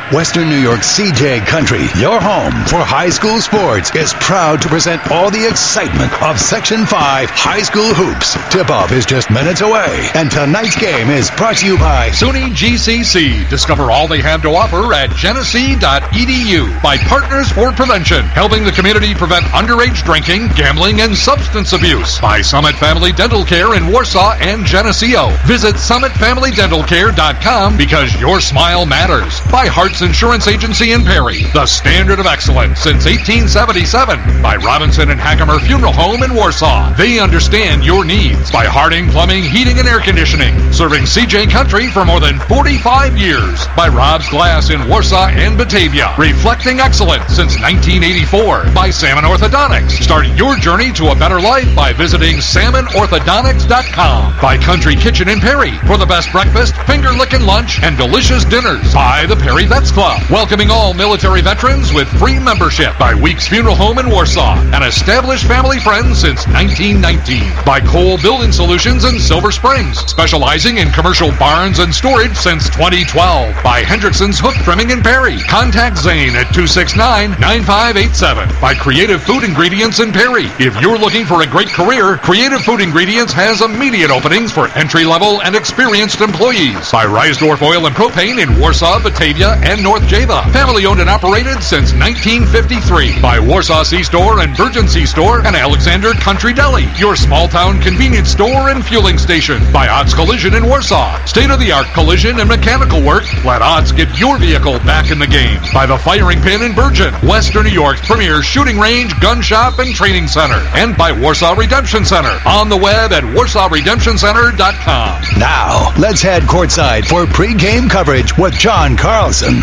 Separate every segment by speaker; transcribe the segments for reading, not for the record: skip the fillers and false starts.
Speaker 1: Western New York's CJ Country, your home for high school sports, is proud to present all the excitement of Section 5 high school hoops. Tip-off is just minutes away, and tonight's game is brought to you by
Speaker 2: SUNY GCC. Discover all they have to offer at genesee.edu. By Partners for Prevention, helping the community prevent underage drinking, gambling, and substance abuse. By Summit Family Dental Care in Warsaw and Geneseo. Visit summitfamilydentalcare.com because your smile matters. By Hearts Insurance Agency in Perry, the standard of excellence since 1877. By Robinson and Hackemer Funeral Home in Warsaw. They understand your needs. By Harding Plumbing, Heating, and Air Conditioning, serving CJ Country for more than 45 years. By Rob's Glass in Warsaw and Batavia, reflecting excellence since 1984. By Salmon Orthodontics. Start your journey to a better life by visiting salmonorthodontics.com. By Country Kitchen in Perry, for the best breakfast, finger-licking lunch, and delicious dinners. By the Perry Vets Club, welcoming all military veterans with free membership. By Weeks Funeral Home in Warsaw, an established family friend since 1919. By Cole Building Solutions in Silver Springs, specializing in commercial barns and storage since 2012. By Hendrickson's Hook Trimming in Perry. Contact Zane at 269-9587. By Creative Food Ingredients in Perry. If you're looking for a great career, Creative Food Ingredients has immediate openings for entry-level and experienced employees. By Reisdorf Oil and Propane in Warsaw, Batavia, and North Java. Family owned and operated since 1953. By Warsaw C-Store and Virgin C-Store and Alexander Country Deli, your small town convenience store and fueling station. By Odds Collision in Warsaw, state-of-the-art collision and mechanical work. Let Odds get your vehicle back in the game. By the Firing Pin in Bergen, Western New York's premier shooting range, gun shop, and training center. And by Warsaw Redemption Center, on the web at warsawredemptioncenter.com.
Speaker 1: Now, let's head courtside for pre-game coverage with John Carlson.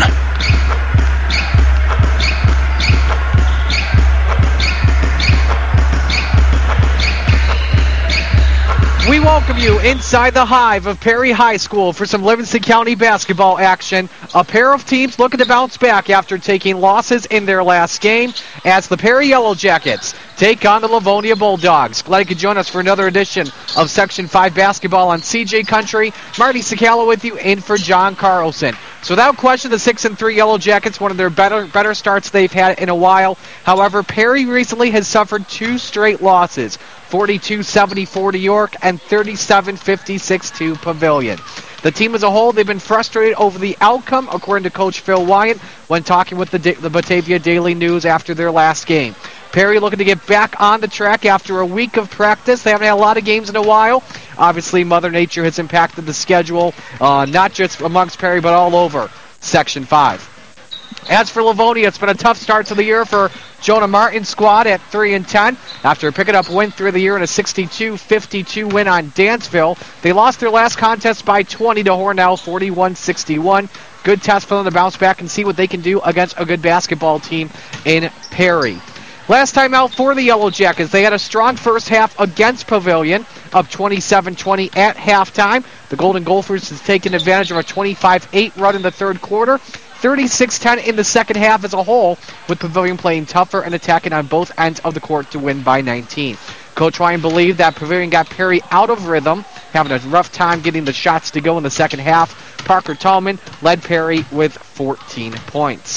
Speaker 3: We welcome you inside the hive of Perry High School for some Livingston County basketball action. A pair of teams looking to bounce back after taking losses in their last game as the Perry Yellow Jackets take on the Livonia Bulldogs. Glad you could join us for another edition of Section 5 basketball on CJ Country. Marty Sakala with you, in for John Carlson. So without question, the 6-3 Yellow Jackets, one of their better starts they've had in a while. However, Perry recently has suffered two straight losses, 42-74 to York and 37-56 to Pavilion. The team as a whole, they've been frustrated over the outcome, according to Coach Phil Wyant, when talking with the Batavia Daily News after their last game. Perry looking to get back on the track after a week of practice. They haven't had a lot of games in a while. Obviously, Mother Nature has impacted the schedule, not just amongst Perry, but all over Section 5. As for Livonia, it's been a tough start to the year for Jonah Martin's squad at 3-10. After picking up win through the year in a 62-52 win on Dansville, they lost their last contest by 20 to Hornell, 41-61. Good test for them to bounce back and see what they can do against a good basketball team in Perry. Last time out for the Yellow Jackets, they had a strong first half against Pavilion, up 27-20 at halftime. The Golden Gophers has taken advantage of a 25-8 run in the third quarter. 36-10 in the second half as a whole, with Pavilion playing tougher and attacking on both ends of the court to win by 19. Coach Ryan believed that Pavilion got Perry out of rhythm, having a rough time getting the shots to go in the second half. Parker Tallman led Perry with 14 points.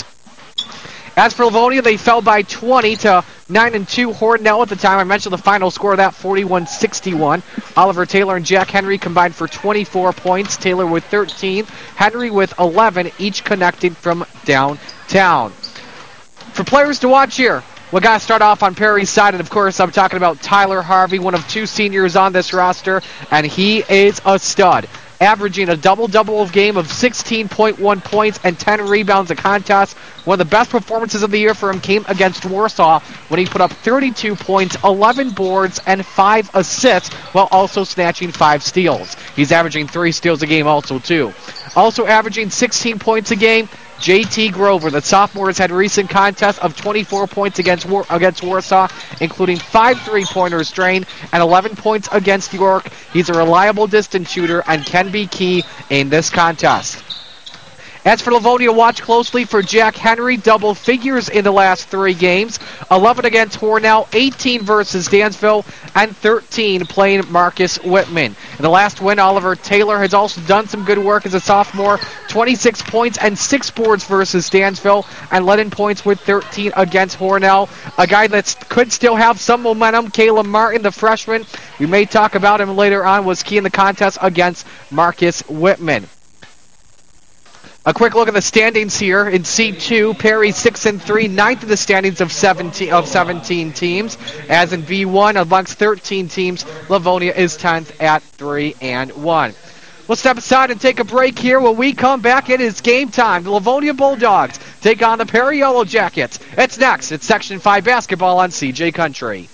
Speaker 3: As for Livonia, they fell by 20 to 9-2 Hornell at the time. I mentioned the final score of that, 41-61. Oliver Taylor and Jack Henry combined for 24 points. Taylor with 13, Henry with 11, each connected from downtown. For players to watch here, we got to start off on Perry's side, and of course I'm talking about Tyler Harvey, one of two seniors on this roster, and he is a stud. Averaging a double-double of game of 16.1 points and 10 rebounds a contest. One of the best performances of the year for him came against Warsaw when he put up 32 points, 11 boards, and 5 assists while also snatching 5 steals. He's averaging 3 steals a game also, too. Also averaging 16 points a game, J.T. Grover. The sophomore has had recent contests of 24 points against Warsaw, including 5 3-pointers drained and 11 points against York. He's a reliable distance shooter and can be key in this contest. As for Livonia, watch closely for Jack Henry, double figures in the last 3 games. 11 against Hornell, 18 versus Dansville, and 13 playing Marcus Whitman. In the last win, Oliver Taylor has also done some good work as a sophomore, 26 points and 6 boards versus Dansville, and led in points with 13 against Hornell. A guy that could still have some momentum, Caleb Martin, the freshman, we may talk about him later on, was key in the contest against Marcus Whitman. A quick look at the standings here in C2. Perry 6-3, ninth in the standings of 17 teams. As in B1, amongst 13 teams, Livonia is 10th at 3-1. We'll step aside and take a break here. When we come back, it is game time. The Livonia Bulldogs take on the Perry Yellow Jackets. It's next. It's Section 5 basketball on CJ Country.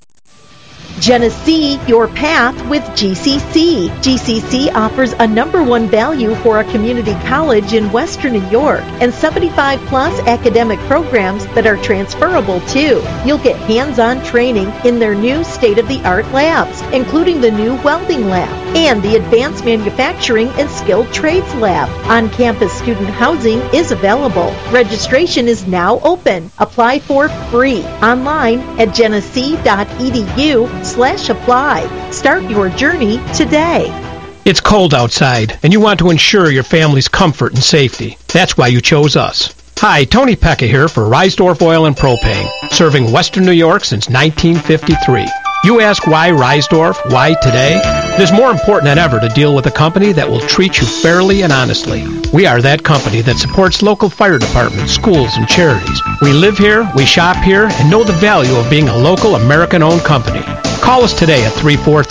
Speaker 4: Genesee, your path with GCC. GCC offers a #1 value for a community college in Western New York and 75-plus academic programs that are transferable too. You'll get hands-on training in their new state-of-the-art labs, including the new welding lab and the advanced manufacturing and skilled trades lab. On-campus student housing is available. Registration is now open. Apply for free online at genesee.edu/apply. Start your journey today.
Speaker 5: It's cold outside, and you want to ensure your family's comfort and safety. That's why you chose us. Hi, Tony Pecca here for Reisdorf Oil and Propane, serving Western New York since 1953. You ask why Reisdorf? Why today? It is more important than ever to deal with a company that will treat you fairly and honestly. We are that company that supports local fire departments, schools, and charities. We live here, we shop here, and know the value of being a local American-owned company. Call us today at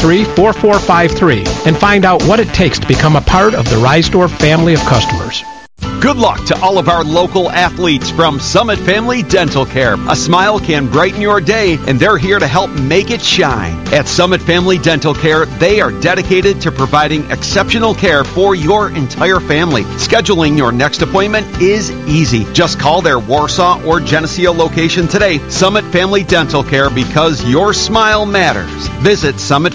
Speaker 5: 343-4453 and find out what it takes to become a part of the Reisdorf family of customers.
Speaker 6: Good luck to all of our local athletes from Summit Family Dental Care. A smile can brighten your day, and they're here to help make it shine. At Summit Family Dental Care, they are dedicated to providing exceptional care for your entire family. Scheduling your next appointment is easy. Just call their Warsaw or Geneseo location today. Summit Family Dental Care, because your smile matters. Visit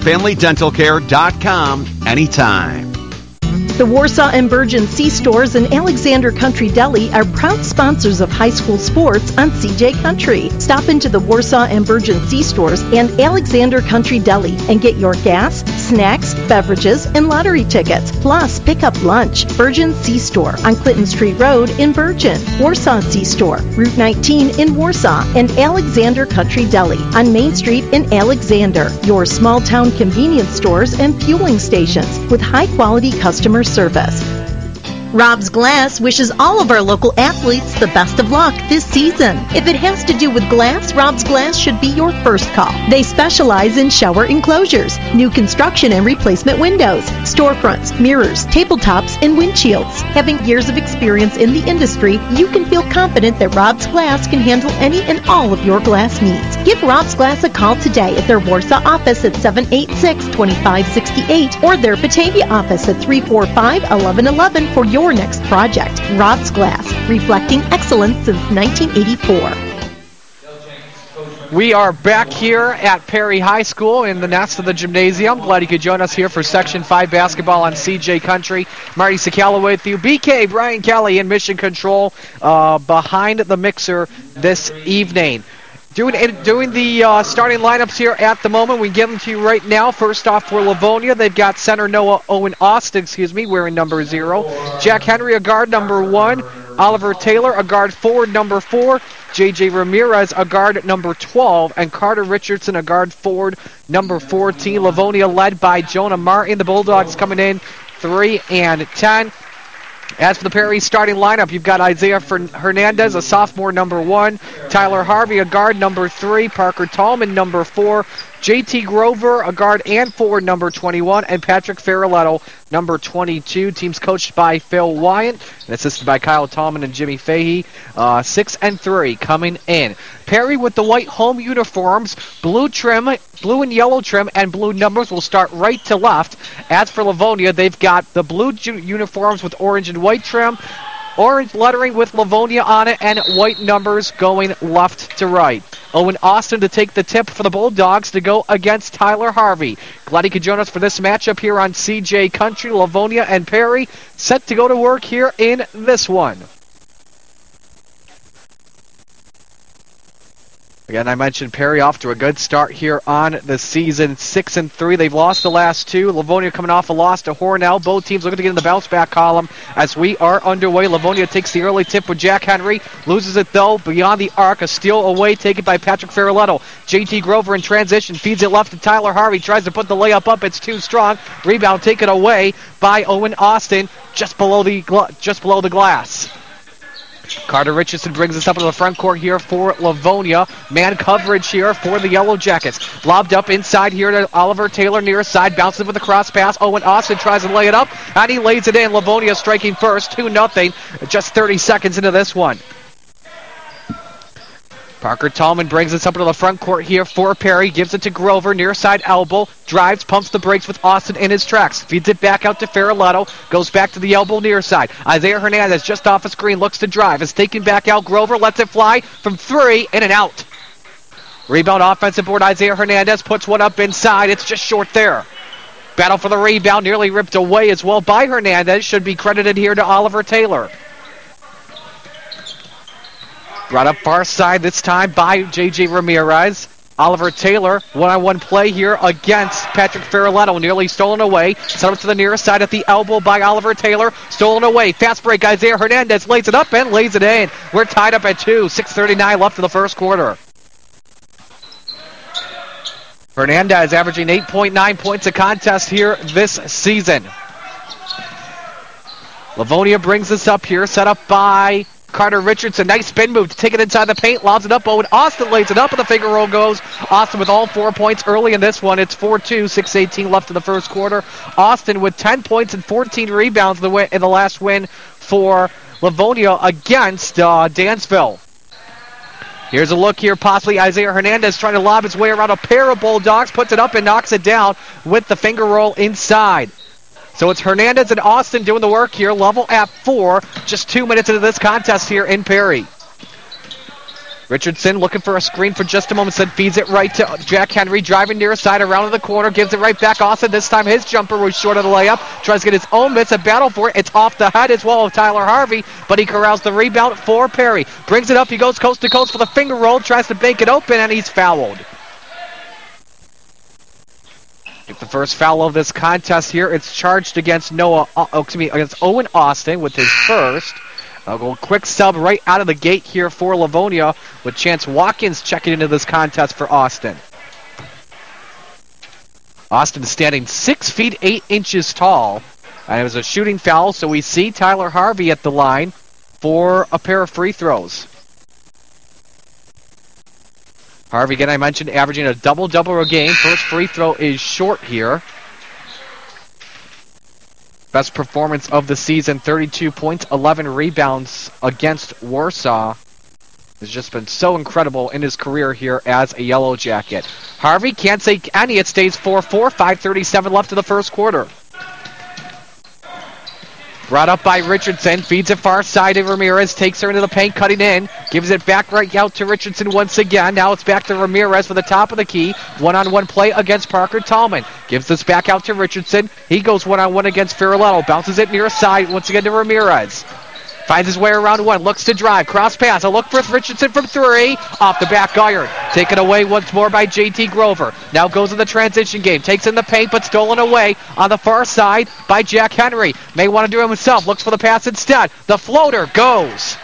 Speaker 6: SummitFamilyDentalCare.com anytime.
Speaker 4: The Warsaw and Virgin C-Stores and Alexander Country Deli are proud sponsors of high school sports on CJ Country. Stop into the Warsaw and Virgin C-Stores and Alexander Country Deli and get your gas, snacks, beverages, and lottery tickets. Plus, pick up lunch. Virgin C-Store on Clinton Street Road in Virgin. Warsaw C-Store, Route 19 in Warsaw, and Alexander Country Deli on Main Street in Alexander. Your small-town convenience stores and fueling stations with high-quality customer service. Rob's Glass wishes all of our local athletes the best of luck this season. If it has to do with glass, Rob's Glass should be your first call. They specialize in shower enclosures, new construction and replacement windows, storefronts, mirrors, tabletops, and windshields. Having years of experience in the industry, you can feel confident that Rob's Glass can handle any and all of your glass needs. Give Rob's Glass a call today at their Warsaw office at 786-2568 or their Batavia office at 345-1111 for your next project. Rob's Glass, reflecting excellence since 1984.
Speaker 3: We are back here at Perry High School in the nest of the gymnasium. Glad you could join us here for Section 5 basketball on CJ Country. Marty Sakala with you. BK, Brian Kelly in Mission Control behind the mixer this evening. Doing the starting lineups here at the moment. We give them to you right now. First off for Livonia, they've got center Owen Austin, wearing number 0. Jack Henry, a guard, number 1. Oliver Taylor, a guard forward, number 4. J.J. Ramirez, a guard, number 12. And Carter Richardson, a guard forward, number 14. Livonia led by Jonah Martin. The Bulldogs coming in 3-10. As for the Perry starting lineup, you've got Isaiah Hernandez, a sophomore, number 1. Tyler Harvey, a guard, number 3. Parker Tallman, number 4. J.T. Grover, a guard and forward, number 21. And Patrick Faraletto, number 22. Team's coached by Phil Wyant and assisted by Kyle Tallman and Jimmy Fahey. 6-3 coming in. Perry with the white home uniforms, blue and yellow trim, and blue numbers will start right to left. As for Livonia, they've got the blue uniforms with orange and white trim, orange lettering with Livonia on it, and white numbers going left to right. Owen Austin to take the tip for the Bulldogs to go against Tyler Harvey. Glad you could join us for this matchup here on CJ Country. Livonia and Perry set to go to work here in this one. Again, I mentioned Perry off to a good start here on the season, 6-3. They've lost the last two. Livonia coming off a loss to Hornell. Both teams looking to get in the bounce-back column as we are underway. Livonia takes the early tip with Jack Henry. Loses it, though, beyond the arc. A steal away taken by Patrick Fariletto. J.T. Grover in transition. Feeds it left to Tyler Harvey. Tries to put the layup up. It's too strong. Rebound taken away by Owen Austin just below the glass. Carter Richardson brings us up to the front court here for Livonia. Man coverage here for the Yellow Jackets. Lobbed up inside here to Oliver Taylor near side. Bounces with a cross pass. Owen Austin tries to lay it up, and he lays it in. Livonia striking first, 2-0. Just 30 seconds into this one. Parker Tallman brings us up to the front court here for Perry. Gives it to Grover, near side elbow. Drives, pumps the brakes with Austin in his tracks. Feeds it back out to Fariletto. Goes back to the elbow near side. Isaiah Hernandez just off a screen. Looks to drive. Is taken back out. Grover lets it fly from three. In and out. Rebound offensive board. Isaiah Hernandez puts one up inside. It's just short there. Battle for the rebound. Nearly ripped away as well by Hernandez. Should be credited here to Oliver Taylor. Brought up far side this time by J.J. Ramirez. Oliver Taylor, one-on-one play here against Patrick Fariletto. Nearly stolen away. Set up to the nearest side at the elbow by Oliver Taylor. Stolen away. Fast break. Isaiah Hernandez lays it up and lays it in. We're tied up at 2. 6:39 left in the first quarter. Hernandez averaging 8.9 points a contest here this season. Livonia brings us up here. Set up by Carter Richardson, nice spin move to take it inside the paint, lobs it up. Owen Austin lays it up, and the finger roll goes. Austin with all 4 points early in this one. It's 4-2, 6:18 left in the first quarter. Austin with 10 points and 14 rebounds in the last win for Livonia against Dansville. Here's a look here, possibly Isaiah Hernandez trying to lob his way around a pair of Bulldogs, puts it up and knocks it down with the finger roll inside. So it's Hernandez and Austin doing the work here, level at 4, just 2 minutes into this contest here in Perry. Richardson looking for a screen for just a moment, then feeds it right to Jack Henry, driving near side, around to the corner, gives it right back. Austin, this time his jumper was short of the layup, tries to get his own miss, a battle for it. It's off the head as well of Tyler Harvey, but he corrals the rebound for Perry. Brings it up, he goes coast to coast for the finger roll, tries to bank it open, and he's fouled. Get the first foul of this contest here. It's charged against against Owen Austin with his first. I'll go quick sub right out of the gate here for Livonia with Chance Watkins checking into this contest for Austin. Austin standing 6 feet 8 inches tall. And it was a shooting foul, so we see Tyler Harvey at the line for a pair of free throws. Harvey, again, I mentioned, averaging a double-double a game. First free throw is short here. Best performance of the season, 32 points, 11 rebounds against Warsaw. Has just been so incredible in his career here as a Yellow Jacket. Harvey can't say any. It stays 4-4, 5:37 left in the first quarter. Brought up by Richardson, feeds it far side to Ramirez, takes her into the paint, cutting in, gives it back right out to Richardson once again. Now it's back to Ramirez for the top of the key. One-on-one play against Parker Tallman. Gives this back out to Richardson. He goes one-on-one against Fariletto. Bounces it near side once again to Ramirez. Finds his way around one, looks to drive, cross pass, a look for Richardson from 3, off the back iron. Taken away once more by J.T. Grover. Now goes in the transition game, takes in the paint, but stolen away on the far side by Jack Henry. May want to do it himself, looks for the pass instead. The floater goes.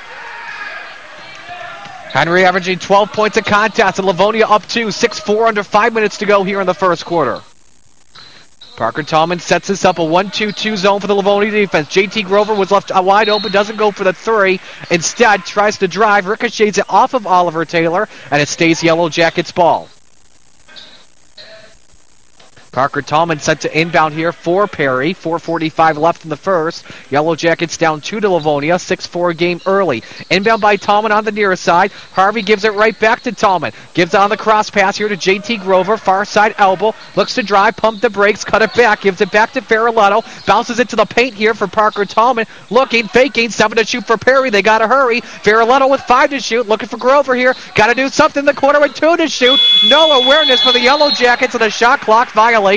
Speaker 3: Henry averaging 12 points a contest, and Livonia up 2, 6-4 under 5 minutes to go here in the first quarter. Parker Tallman sets this up, a 1-2-2 zone for the Livonia defense. J.T. Grover was left wide open, doesn't go for the 3. Instead, tries to drive, ricochets it off of Oliver Taylor, and it stays Yellow Jackets ball. Parker Tallman set to inbound here for Perry. 4:45 left in the first. Yellow Jackets down 2 to Livonia. 6-4 game early. Inbound by Tallman on the near side. Harvey gives it right back to Tallman. Gives it on the cross pass here to JT Grover. Far side elbow. Looks to drive. Pump the brakes. Cut it back. Gives it back to Fariletto. Bounces it to the paint here for Parker Tallman. Looking, faking. 7 to shoot for Perry. They got to hurry. Fariletto with 5 to shoot. Looking for Grover here. Got to do something in the corner with 2 to shoot. No awareness for the Yellow Jackets and a shot clock violation.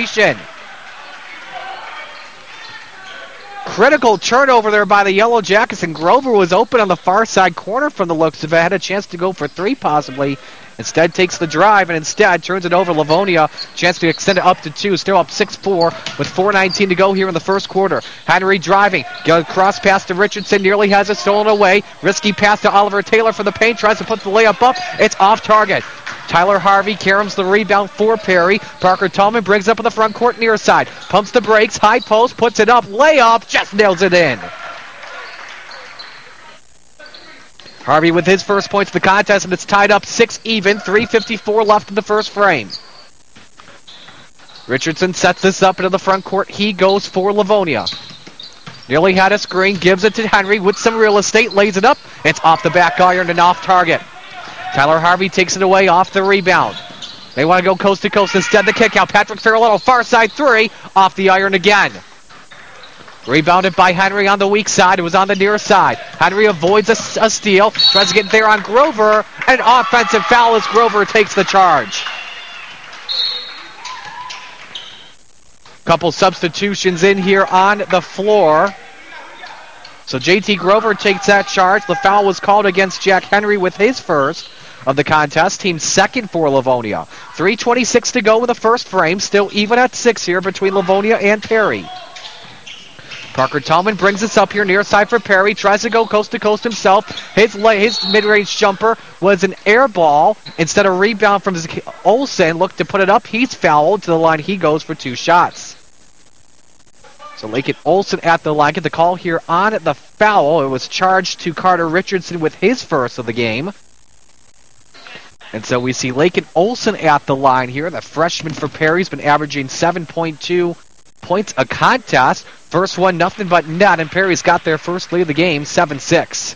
Speaker 3: Critical turnover there by the Yellow Jackets, and Grover was open on the far side corner from the looks of it. Had a chance to go for 3 possibly. Instead takes the drive and instead turns it over Livonia. Chance to extend it up to 2. Still up 6-4 with 4:19 to go here in the first quarter. Henry driving. Got a cross pass to Richardson. Nearly has it stolen away. Risky pass to Oliver Taylor for the paint. Tries to put the layup up. It's off target. Tyler Harvey caroms the rebound for Perry. Parker Tallman brings up in the front court near side. Pumps the brakes. High post. Puts it up. Layup. Just nails it in. Harvey with his first points of the contest, and it's tied up 6 even. 3:54 left in the first frame. Richardson sets this up into the front court. He goes for Livonia. Nearly had a screen. Gives it to Henry with some real estate. Lays it up. It's off the back iron and off target. Tyler Harvey takes it away off the rebound. They want to go coast to coast. Instead, the kick out. Patrick Fariletto, far side 3. Off the iron again. Rebounded by Henry on the weak side. It was on the near side. Henry avoids a steal. Tries to get there on Grover. An offensive foul as Grover takes the charge. Couple substitutions in here on the floor. So JT Grover takes that charge. The foul was called against Jack Henry with his first of the contest. Team second for Livonia. 3:26 to go in the first frame. Still even at 6 here between Livonia and Perry. Parker Tallman brings this up here near side for Perry. Tries to go coast to coast himself. His mid-range jumper was an air ball. Instead of rebound from Olsen, looked to put it up. He's fouled. To the line he goes for 2 shots. So Lakin Olsen at the line. Get the call here on the foul. It was charged to Carter Richardson with his first of the game. And so we see Lakin Olsen at the line here. The freshman for Perry's been averaging 7.2 points a contest. First one, nothing but net, and Perry's got their first lead of the game, 7-6.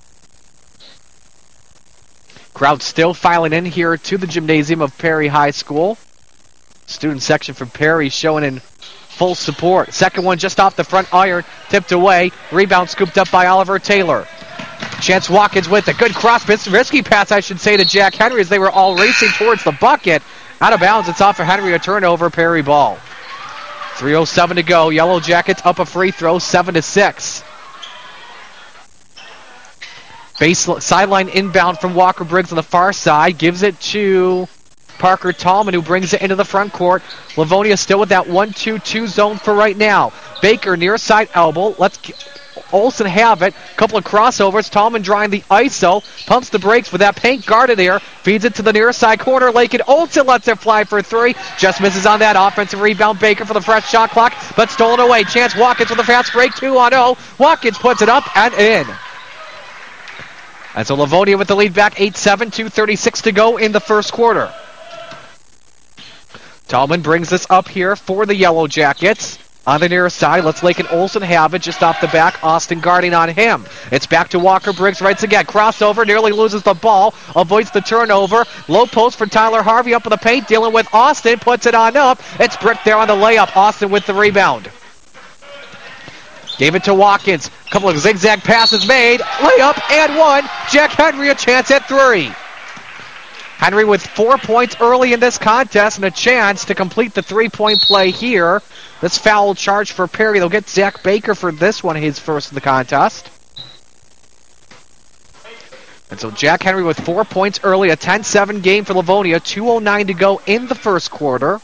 Speaker 3: Crowd still filing in here to the gymnasium of Perry High School. Student section from Perry showing in full support. Second one just off the front iron, tipped away. Rebound scooped up by Oliver Taylor. Chance Watkins with a good cross, risky pass, I should say, to Jack Henry as they were all racing towards the bucket. Out of bounds, it's off for Henry, a turnover, Perry ball. 3:07 to go. Yellow Jackets up a free throw, 7-6. Sideline inbound from Walker Briggs on the far side. Gives it to Parker Tallman, who brings it into the front court. Livonia still with that 1-2-2 zone for right now. Baker near side elbow. Let's Olsen have it. Couple of crossovers. Tallman drawing the ISO. Pumps the brakes with that paint guarded there. Feeds it to the near side corner. Lakin Olsen lets it fly for 3. Just misses on that offensive rebound. Baker for the fresh shot clock, but stolen away. Chance Watkins with a fast break. 2-0. Watkins puts it up and in. And so Livonia with the lead back 8-7. 2:36 to go in the first quarter. Tallman brings this up here for the Yellow Jackets. On the near side, let's Lakin Olsen have it just off the back. Austin guarding on him. It's back to Walker Briggs right again. Crossover, nearly loses the ball. Avoids the turnover. Low post for Tyler Harvey up in the paint. Dealing with Austin. Puts it on up. It's Brick there on the layup. Austin with the rebound. Gave it to Watkins. A couple of zigzag passes made. Layup and 1. Jack Henry a chance at 3. Henry with 4 points early in this contest and a chance to complete the 3-point play here. This foul charge for Perry. They'll get Zach Baker for this one, his first of the contest. And so Jack Henry with 4 points early, a 10-7 game for Livonia. 2:09 to go in the first quarter.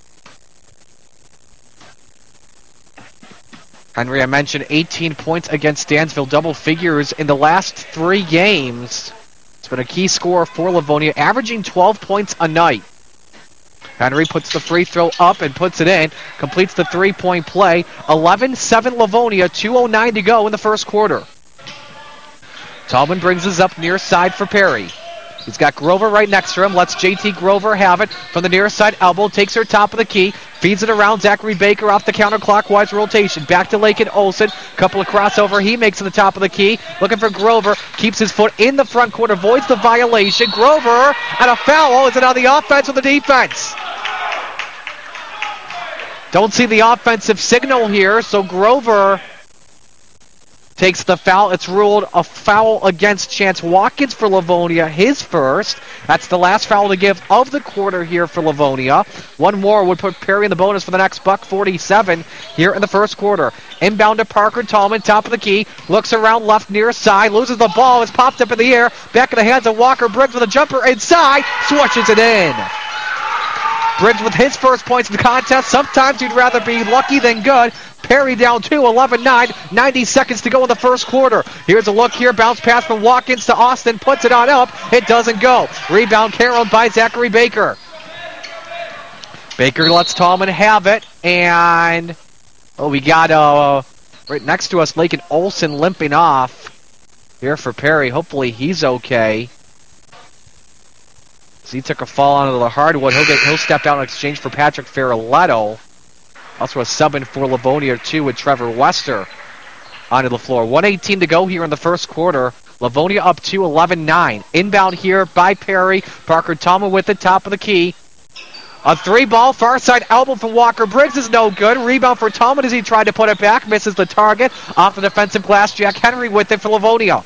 Speaker 3: Henry, I mentioned 18 points against Dansville, double figures in the last 3 games. It's been a key scorer for Livonia, averaging 12 points a night. Henry puts the free throw up and puts it in. Completes the 3-point play. 11-7 Livonia. 2:09 to go in the first quarter. Tallman brings this up near side for Perry. He's got Grover right next to him. Lets JT Grover have it from the near side elbow. Takes her top of the key. Feeds it around. Zachary Baker off the counterclockwise rotation. Back to Lakin Olsen. Couple of crossover. He makes to the top of the key. Looking for Grover. Keeps his foot in the front court. Avoids the violation. Grover and a foul. Is it on the offense or the defense? Don't see the offensive signal here, so Grover takes the foul. It's ruled a foul against Chance Watkins for Livonia, his first. That's the last foul to give of the quarter here for Livonia. One more would put Perry in the bonus for the next buck 47 here in the first quarter. Inbound to Parker Tallman, top of the key. Looks around left near side, loses the ball. It's popped up in the air. Back in the hands of Walker Briggs with a jumper inside. Swatches it in. Briggs with his first points in the contest. Sometimes you'd rather be lucky than good. Perry down 2, 11-9, 90 seconds to go in the first quarter. Here's a look here, bounce pass from Watkins to Austin, puts it on up, it doesn't go. Rebound carried by Zachary Baker. Baker lets Tallman have it, and we got right next to us, Lakin Olsen limping off here for Perry. Hopefully he's okay. So he took a fall onto the hardwood. He'll step down in exchange for Patrick Ferroletto. Also a sub in for Livonia, too, with Trevor Wester onto the floor. 1:18 to go here in the first quarter. Livonia up 2, 11-9. Inbound here by Perry. Parker Tallman with the top of the key. A 3-ball, far side elbow from Walker Briggs is no good. Rebound for Tallman as he tried to put it back. Misses the target. Off the defensive glass, Jack Henry with it for Livonia.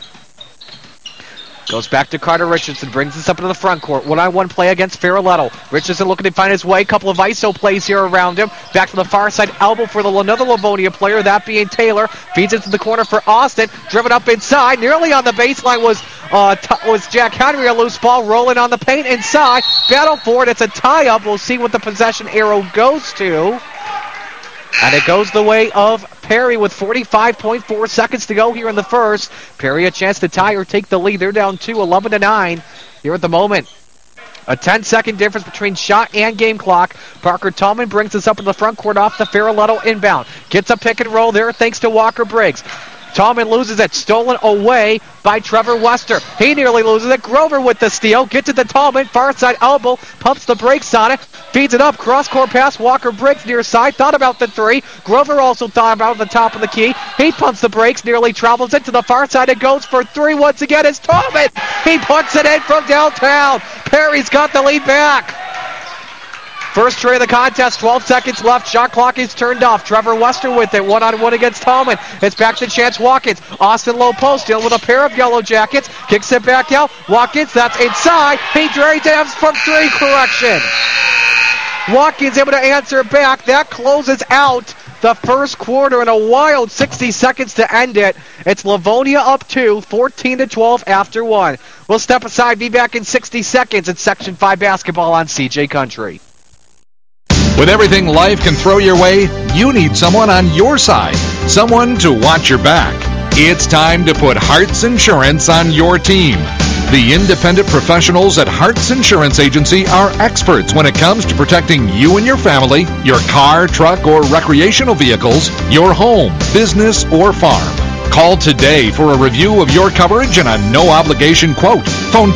Speaker 3: Goes back to Carter Richardson, brings this up into the front court. 1-on-1 play against Ferroletto. Richardson looking to find his way. Couple of ISO plays here around him. Back to the far side elbow for another Livonia player, that being Taylor. Feeds it to the corner for Austin. Driven up inside. Nearly on the baseline was Jack Henry. A loose ball rolling on the paint inside. Battle for it. It's a tie-up. We'll see what the possession arrow goes to. And it goes the way of Perry with 45.4 seconds to go here in the first. Perry a chance to tie or take the lead. They're down 2, 11-9 here at the moment. A 10-second difference between shot and game clock. Parker Tallman brings us up in the front court off the Ferroletto inbound. Gets a pick and roll there thanks to Walker Briggs. Tallman loses it, stolen away by Trevor Wester. He nearly loses it. Grover with the steal, gets it to Tallman, far side elbow, pumps the brakes on it, feeds it up, cross-court pass, Walker Briggs near side, thought about the 3. Grover also thought about the top of the key. He pumps the brakes, nearly travels it to the far side, it goes for 3 once again. It's Tallman. He puts it in from downtown. Perry's got the lead back. First tray of the contest, 12 seconds left. Shot clock is turned off. Trevor Wester with it, 1-on-1 against Tallman. It's back to Chance Watkins. Austin low post, dealing with a pair of Yellow Jackets. Kicks it back out. Watkins, that's inside. He drains it from 3, correction. Watkins able to answer back. That closes out the first quarter in a wild 60 seconds to end it. It's Livonia up 2, 14-12 after 1. We'll step aside, be back in 60 seconds. It's Section 5 basketball on CJ Country.
Speaker 2: With everything life can throw your way, you need someone on your side, someone to watch your back. It's time to put Hearts Insurance on your team. The independent professionals at Hearts Insurance Agency are experts when it comes to protecting you and your family, your car, truck, or recreational vehicles, your home, business, or farm. Call today for a review of your coverage and a no-obligation quote. Phone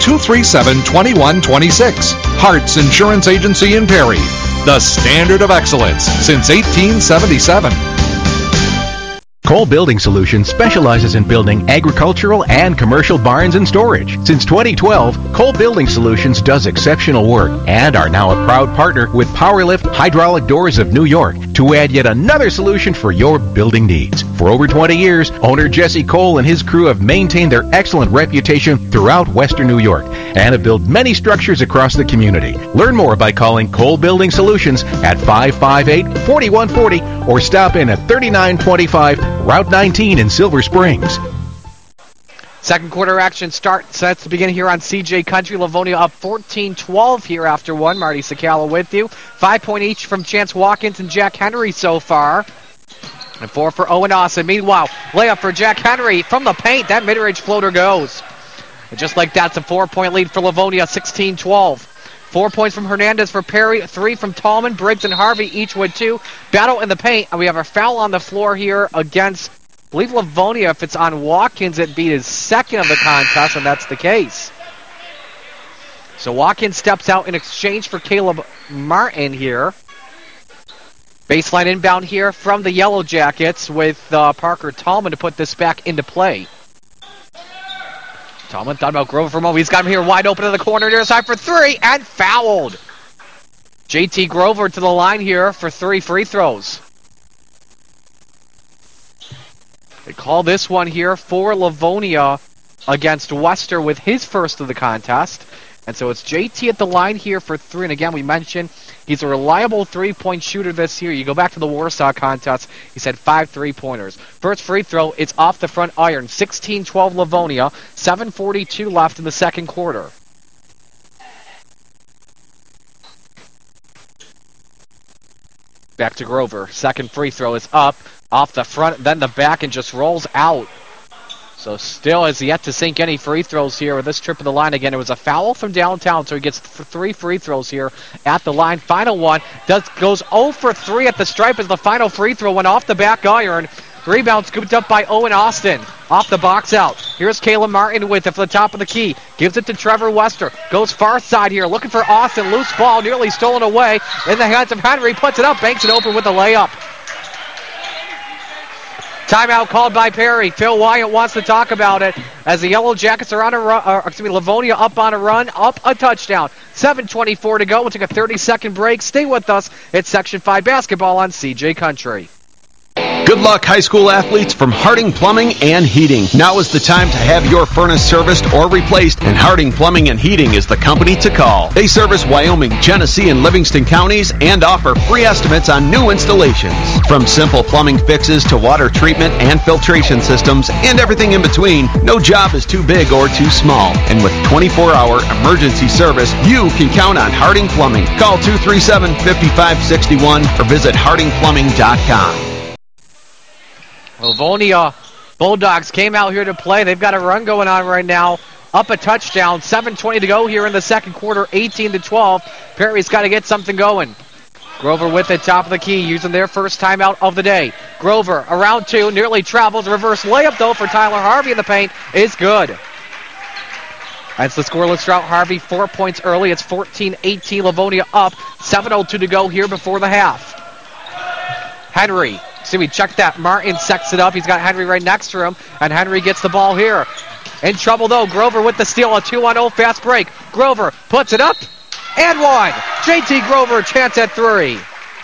Speaker 2: 237-2126. Hearts Insurance Agency in Perry. The standard of excellence since 1877.
Speaker 7: Cole Building Solutions specializes in building agricultural and commercial barns and storage. Since 2012, Cole Building Solutions does exceptional work and are now a proud partner with Powerlift Hydraulic Doors of New York to add yet another solution for your building needs. For over 20 years, owner Jesse Cole and his crew have maintained their excellent reputation throughout Western New York and have built many structures across the community. Learn more by calling Cole Building Solutions at 558-4140 or stop in at 3925 Route 19 in Silver Springs.
Speaker 3: Second quarter action sets to begin here on CJ Country. Livonia up 14-12 here after 1. Marty Sakala with you. 5 point each from Chance Watkins and Jack Henry so far. And 4 for Owen Austin. Meanwhile, layup for Jack Henry from the paint. That mid-range floater goes. And just like that, it's a 4-point lead for Livonia, 16-12. 4 points from Hernandez for Perry, 3 from Tallman, Briggs, and Harvey, each with 2. Battle in the paint, and we have a foul on the floor here against, I believe, Livonia. If it's on Watkins, it'd be his second of the contest, and that's the case. So Watkins steps out in exchange for Caleb Martin here. Baseline inbound here from the Yellow Jackets with Parker Tallman to put this back into play. Tallman thought about Grover for a moment. He's got him here wide open in the corner near side for three and fouled. JT Grover to the line here for 3 free throws. They call this one here for Livonia against Wester with his first of the contest. And so it's JT at the line here for 3. And again, we mentioned he's a reliable three-point shooter this year. You go back to the Warsaw contest, he's had 5 3-pointers. First free throw, it's off the front iron. 16-12 Livonia, 7:42 left in the second quarter. Back to Grover. Second free throw is up, off the front, then the back, and just rolls out. So still has yet to sink any free throws here with this trip of the line. Again, it was a foul from downtown, so he gets 3 free throws here at the line. Final one goes 0 for 3 at the stripe as the final free throw went off the back iron. Rebound scooped up by Owen Austin. Off the box out. Here's Caleb Martin with it for the top of the key. Gives it to Trevor Wester. Goes far side here, looking for Austin. Loose ball, nearly stolen away in the hands of Henry. Puts it up, banks it open with the layup. Timeout called by Perry. Phil Wyatt wants to talk about it as the Yellow Jackets are on a run. Livonia up on a run, up a touchdown. 7:24 to go. We'll take a 30-second break. Stay with us. It's Section 5 basketball on CJ Country.
Speaker 6: Good luck, high school athletes from Harding Plumbing and Heating. Now is the time to have your furnace serviced or replaced, and Harding Plumbing and Heating is the company to call. They service Wyoming, Genesee, and Livingston counties and offer free estimates on new installations. From simple plumbing fixes to water treatment and filtration systems and everything in between, no job is too big or too small. And with 24-hour emergency service, you can count on Harding Plumbing. Call 237-5561 or visit hardingplumbing.com.
Speaker 3: Livonia Bulldogs came out here to play. They've got a run going on right now. Up a touchdown. 7:20 to go here in the second quarter. 18-12. Perry's got to get something going. Grover with it, top of the key, using their first timeout of the day. Grover around 2, nearly travels. Reverse layup, though, for Tyler Harvey in the paint is good. That's the scoreless drought. Harvey 4 points early. It's 14-18. Livonia up. 7:02 to go here before the half. Henry. See, we check that. Martin sets it up. He's got Henry right next to him, and Henry gets the ball here. In trouble, though. Grover with the steal. A 2-on-0 fast break. Grover puts it up, and one. JT Grover, chance at 3.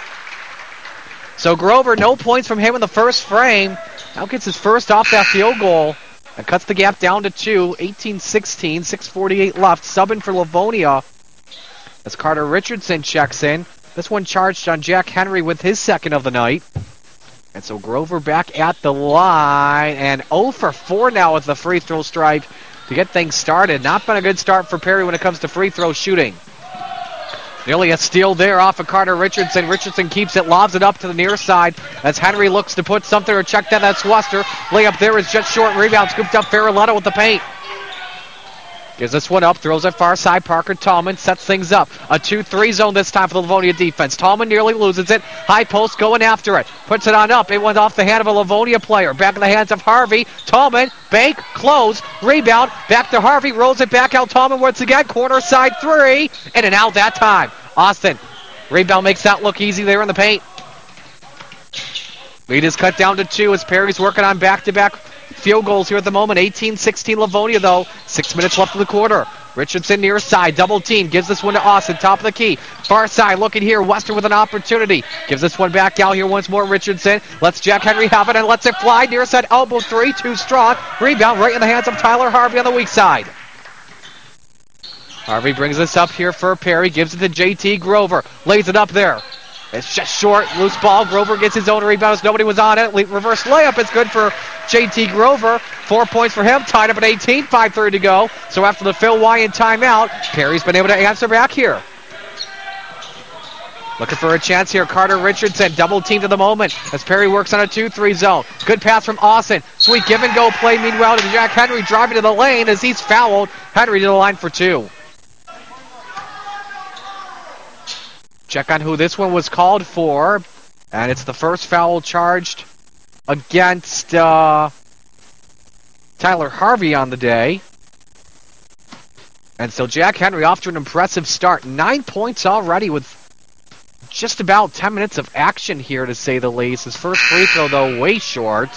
Speaker 3: So Grover, no points from him in the first frame. Now gets his first off that field goal and cuts the gap down to 2. 18-16, 6:48 left. Subbing for Livonia as Carter Richardson checks in. This one charged on Jack Henry with his second of the night. And so Grover back at the line, and 0 for 4 now with the free throw stripe to get things started. Not been a good start for Perry when it comes to free throw shooting. Nearly a steal there off of Carter Richardson. Richardson keeps it, lobs it up to the near side as Henry looks to put something or check that. That's Wester. Layup there is just short. Rebound scooped up. Farrelletta with the paint. Gives this one up, throws it far side. Parker Tallman sets things up. A 2-3 zone this time for the Livonia defense. Tallman nearly loses it. High post going after it. Puts it on up. It went off the hand of a Livonia player. Back in the hands of Harvey. Tallman, bank, close, rebound. Back to Harvey, rolls it back out. Tallman once again. Corner side 3. In and out that time. Austin. Rebound makes that look easy there in the paint. Lead is cut down to 2 as Perry's working on back-to-back field goals here at the moment. 18-16 Livonia, though. 6 minutes left in the quarter. Richardson near side, double team, gives this one to Austin, top of the key. Far side, looking here, Wester with an opportunity. Gives this one back out here once more, Richardson. Lets Jack Henry have it and lets it fly. Near side, elbow 3, too strong. Rebound right in the hands of Tyler Harvey on the weak side. Harvey brings this up here for Perry, gives it to JT Grover. Lays it up there. It's just short, loose ball. Grover gets his own rebound as nobody was on it. Reverse layup is good for JT Grover. 4 points for him, tied up at 18, 5:30 to go. So after the Phil Wyatt timeout, Perry's been able to answer back here. Looking for a chance here. Carter Richardson, double teamed at the moment as Perry works on a 2-3 zone. Good pass from Austin. Sweet give and go play meanwhile to Jack Henry driving to the lane as he's fouled. Henry to the line for 2. Check on who this one was called for. And it's the first foul charged against Tyler Harvey on the day. And so Jack Henry off to an impressive start. 9 points already with just about 10 minutes of action here, to say the least. His first free throw, though, way short.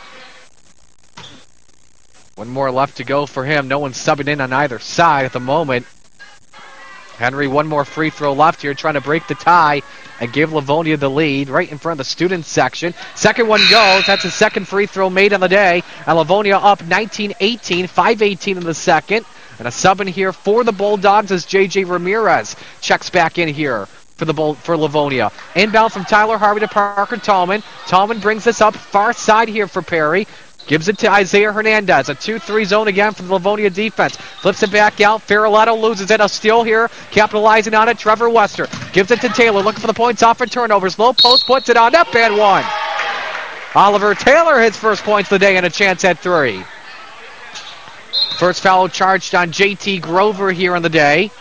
Speaker 3: One more left to go for him. No one's subbing in on either side at the moment. Henry, one more free throw left here, trying to break the tie and give Livonia the lead right in front of the student section. Second one goes. That's his second free throw made on the day. And Livonia up 19-18, 5:18 in the second. And a sub in here for the Bulldogs as J.J. Ramirez checks back in here for Livonia. Inbound from Tyler Harvey to Parker Tallman. Tallman brings this up far side here for Perry. Gives it to Isaiah Hernandez. A 2-3 zone again from the Livonia defense. Flips it back out. Farrelletto loses it. A steal here. Capitalizing on it. Trevor Wester gives it to Taylor. Looking for the points off for turnovers. Low post puts it on up and one. Oliver Taylor his first points of the day and a chance at three. First foul charged on J.T. Grover here on the day.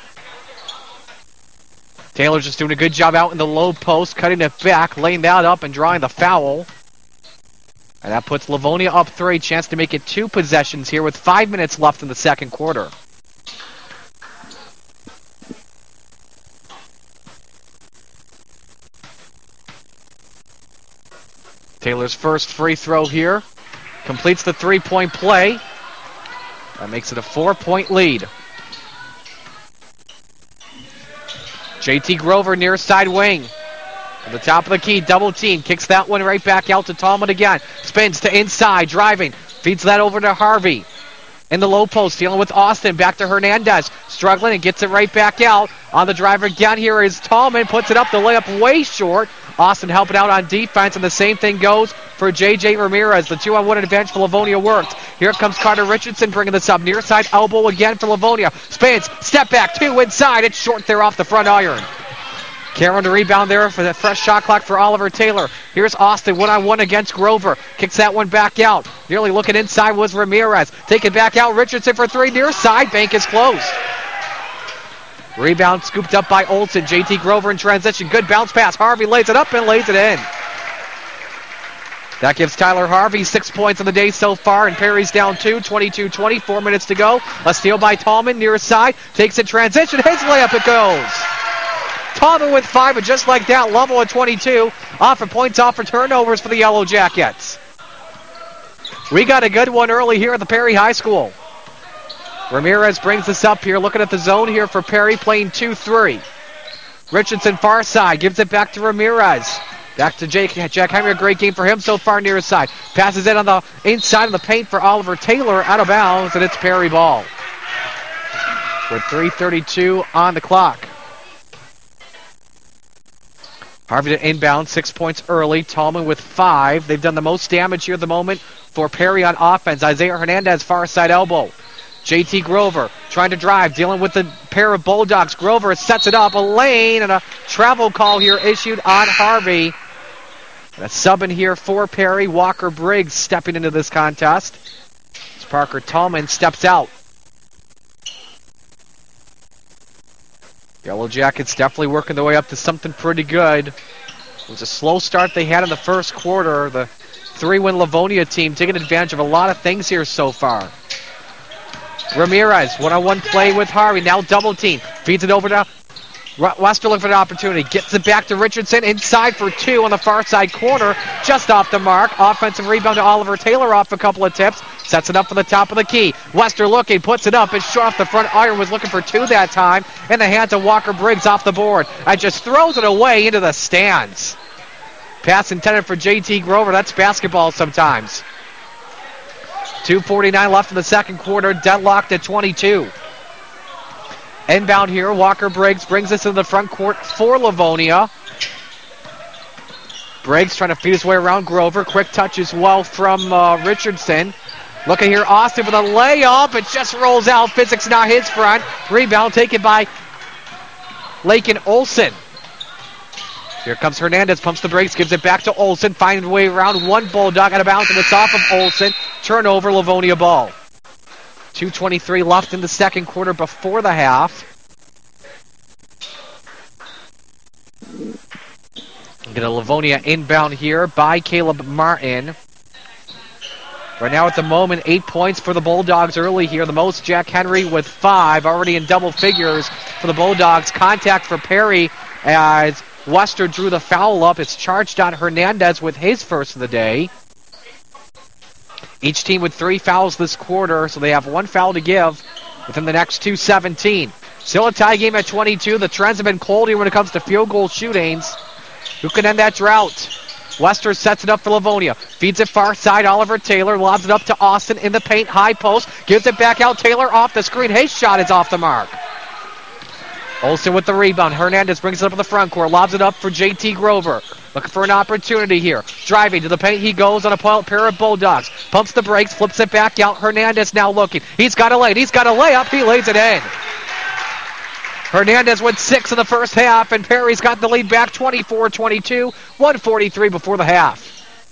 Speaker 3: Taylor's just doing a good job out in the low post, cutting it back, laying that up and drawing the foul. And that puts Livonia up 3, chance to make it 2 possessions here with 5 minutes left in the second quarter. Taylor's first free throw here. Completes the 3-point play. That makes it a 4-point lead. J.T. Grover near side wing. At the top of the key, double team. Kicks that one right back out to Tallman again. Spins to inside, driving. Feeds that over to Harvey. In the low post, dealing with Austin. Back to Hernandez. Struggling and gets it right back out. On the drive again here is Tallman. Puts it up, the layup way short. Austin helping out on defense, and the same thing goes for J.J. Ramirez. The 2-on-1 advantage for Livonia worked. Here comes Carter Richardson bringing this up. Near side elbow again for Livonia. Spins, step back, 2 inside. It's short there off the front iron. Cameron to rebound there for the fresh shot clock for Oliver Taylor. Here's Austin, 1-on-1 against Grover. Kicks that one back out. Nearly looking inside was Ramirez. Take it back out, Richardson for 3, near side. Bank is closed. Rebound scooped up by Olsen. J.T. Grover in transition. Good bounce pass. Harvey lays it up and lays it in. That gives Tyler Harvey 6 points on the day so far, and Perry's down 2, 22-20, 4 minutes to go. A steal by Tallman, near side. Takes it transition. His layup, it goes. Tallman with 5, and just like that, level at 22. Points off for turnovers for the Yellow Jackets. We got a good one early here at the Perry High School. Ramirez brings this up here, looking at the zone here for Perry, playing 2-3. Richardson far side, gives it back to Ramirez. Back to Jack Henry, a great game for him so far near his side. Passes it on the inside of the paint for Oliver Taylor, out of bounds, and it's Perry ball. With 3:32 on the clock. Harvey to inbound, 6 points early. Tallman with 5. They've done the most damage here at the moment for Perry on offense. Isaiah Hernandez, far side elbow. J.T. Grover trying to drive, dealing with the pair of Bulldogs. Grover sets it up, a lane, and a travel call here issued on Harvey. And a sub in here for Perry. Walker Briggs stepping into this contest. As Parker Tallman steps out. Yellow Jackets definitely working their way up to something pretty good. It was a slow start they had in the first quarter. The 3-win Livonia team taking advantage of a lot of things here so far. Ramirez, 1-on-1 play with Harvey. Now double team. Feeds it over to Wester looking for an opportunity. Gets it back to Richardson. Inside for 2 on the far side corner. Just off the mark. Offensive rebound to Oliver Taylor off a couple of tips. Sets it up for the top of the key. Wester looking, puts it up. It's short off the front iron. Was looking for 2 that time. In the hands of Walker Briggs off the board. And just throws it away into the stands. Pass intended for J.T. Grover. That's basketball sometimes. 2:49 left in the second quarter. Deadlocked at 22. Inbound here. Walker Briggs brings this into the front court for Livonia. Briggs trying to feed his way around Grover. Quick touch as well from Richardson. Looking here, Austin with a layup. It just rolls out. Physics not his front. Rebound taken by Lakin Olsen. Here comes Hernandez, pumps the brakes, gives it back to Olsen, finds a way around one Bulldog out of bounds, and it's off of Olsen. Turnover, Livonia ball. 2:23 left in the second quarter before the half. Get a Livonia inbound here by Caleb Martin. Right now at the moment, 8 points for the Bulldogs early here. The most, Jack Henry with 5, already in double figures for the Bulldogs. Contact for Perry as Wester drew the foul up. It's charged on Hernandez with his first of the day. Each team with 3 fouls this quarter, so they have 1 foul to give within the next 2:17. Still a tie game at 22. The trends have been cold here when it comes to field goal shootings. Who can end that drought? Wester sets it up for Livonia. Feeds it far side. Oliver Taylor lobs it up to Austin in the paint. High post. Gives it back out. Taylor off the screen. His shot is off the mark. Olsen with the rebound. Hernandez brings it up in the front court. Lobs it up for JT Grover. Looking for an opportunity here. Driving to the paint. He goes on a pair of Bulldogs. Pumps the brakes. Flips it back out. Hernandez now looking. He's got a lane. He's got a layup. He lays it in. Hernandez went 6 in the first half, and Perry's got the lead back 24-22. 1:43 before the half.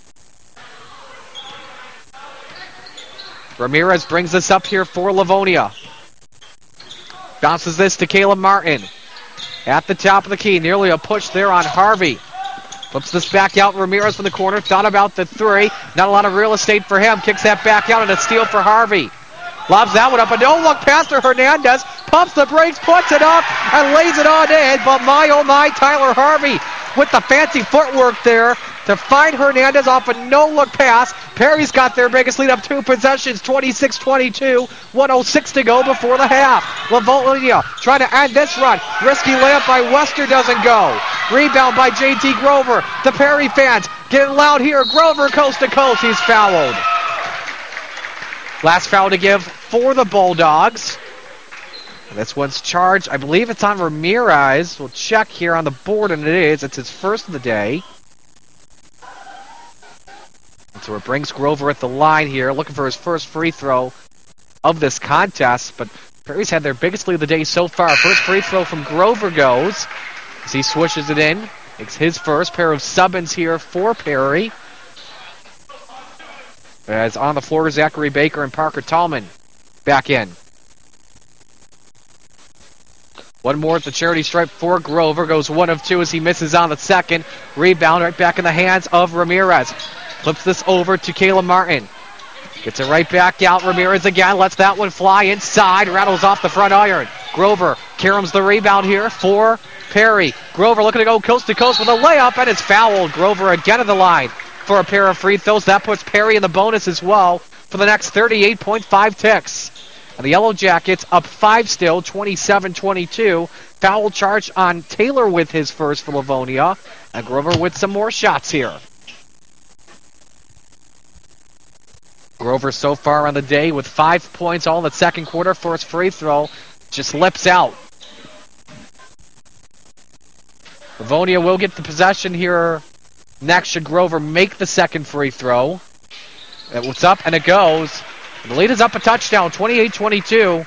Speaker 3: Ramirez brings this up here for Livonia. Bounces this to Caleb Martin. At the top of the key. Nearly a push there on Harvey. Flips this back out. Ramirez from the corner. Thought about the 3. Not a lot of real estate for him. Kicks that back out and a steal for Harvey. Lobs that one up. A no-look pass to Hernandez. Pumps the brakes. Puts it up and lays it on in. But my, oh my, Tyler Harvey with the fancy footwork there to find Hernandez off a no-look pass. Perry's got their biggest lead up 2 possessions, 26-22, 1:06 to go before the half. Livonia trying to end this run. Risky layup by Wester doesn't go. Rebound by JT Grover. The Perry fans getting loud here. Grover coast to coast. He's fouled. Last foul to give for the Bulldogs. This one's charged. I believe it's on Ramirez. We'll check here on the board, and it is. It's his first of the day. And so it brings Grover at the line here, looking for his first free throw of this contest. But Perry's had their biggest lead of the day so far. First free throw from Grover goes as he swishes it in. Makes his first pair of sub-ins here for Perry. As on the floor, Zachary Baker and Parker Tallman back in. One more at the charity stripe for Grover. Goes 1 of 2 as he misses on the second. Rebound right back in the hands of Ramirez. Flips this over to Caleb Martin. Gets it right back out. Ramirez again. Lets that one fly inside. Rattles off the front iron. Grover caroms the rebound here for Perry. Grover looking to go coast to coast with a layup, and it's fouled. Grover again at the line for a pair of free throws. That puts Perry in the bonus as well for the next 38.5 ticks. And the Yellow Jackets up 5 still, 27-22. Foul charge on Taylor with his first for Livonia. And Grover with some more shots here. Grover so far on the day with 5 points all in the second quarter. First free throw just lips out. Livonia will get the possession here next. Should Grover make the second free throw. It's up and it goes. The lead is up a touchdown, 28-22.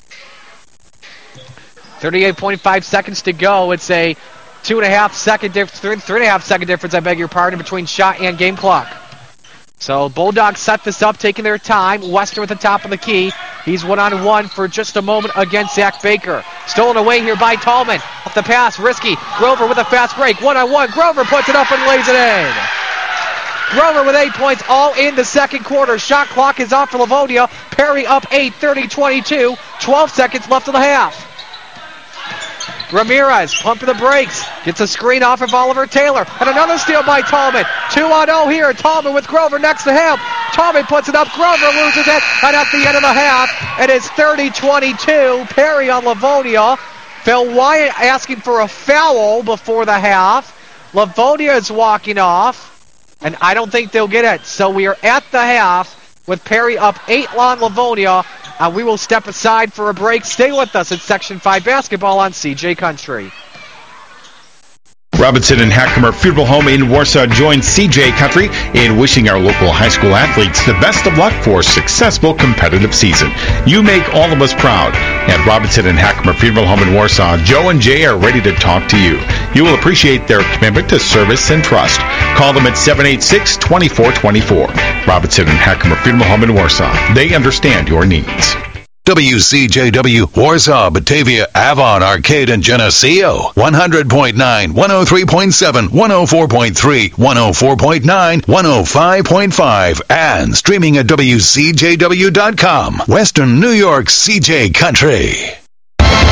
Speaker 3: 38.5 seconds to go. It's a 2.5 second difference, 3.5 second difference, I beg your pardon, between shot and game clock. So Bulldogs set this up, taking their time. Wester at the top of the key. He's one-on-one for just a moment against Zach Baker. Stolen away here by Tallman. Off the pass, risky. Grover with a fast break. One-on-one. Grover puts it up and lays it in. Grover with 8 points all in the second quarter. Shot clock is off for Livonia. Perry up 8, 30-22. 12 seconds left of the half. Ramirez pumping the brakes. Gets a screen off of Oliver Taylor. And another steal by Tallman. 2-0 here. Tallman with Grover next to him. Tallman puts it up. Grover loses it. And at the end of the half, it is 30-22. Perry on Livonia. Phil Wyatt asking for a foul before the half. Livonia is walking off. And I don't think they'll get it. So we are at the half with Perry up 8 on Livonia. And we will step aside for a break. Stay with us at Section 5 Basketball on CJ Country.
Speaker 8: Robinson and Hackemer Funeral Home in Warsaw joins CJ Country in wishing our local high school athletes the best of luck for a successful competitive season. You make all of us proud. At Robinson and Hackemer Funeral Home in Warsaw, Joe and Jay are ready to talk to you. You will appreciate their commitment to service and trust. Call them at 786-2424. Robinson and Hackemer Funeral Home in Warsaw. They understand your needs.
Speaker 1: WCJW, Warsaw, Batavia, Avon, Arcade, and Geneseo. 100.9, 103.7, 104.3, 104.9, 105.5, and streaming at WCJW.com. Western New York, CJ Country.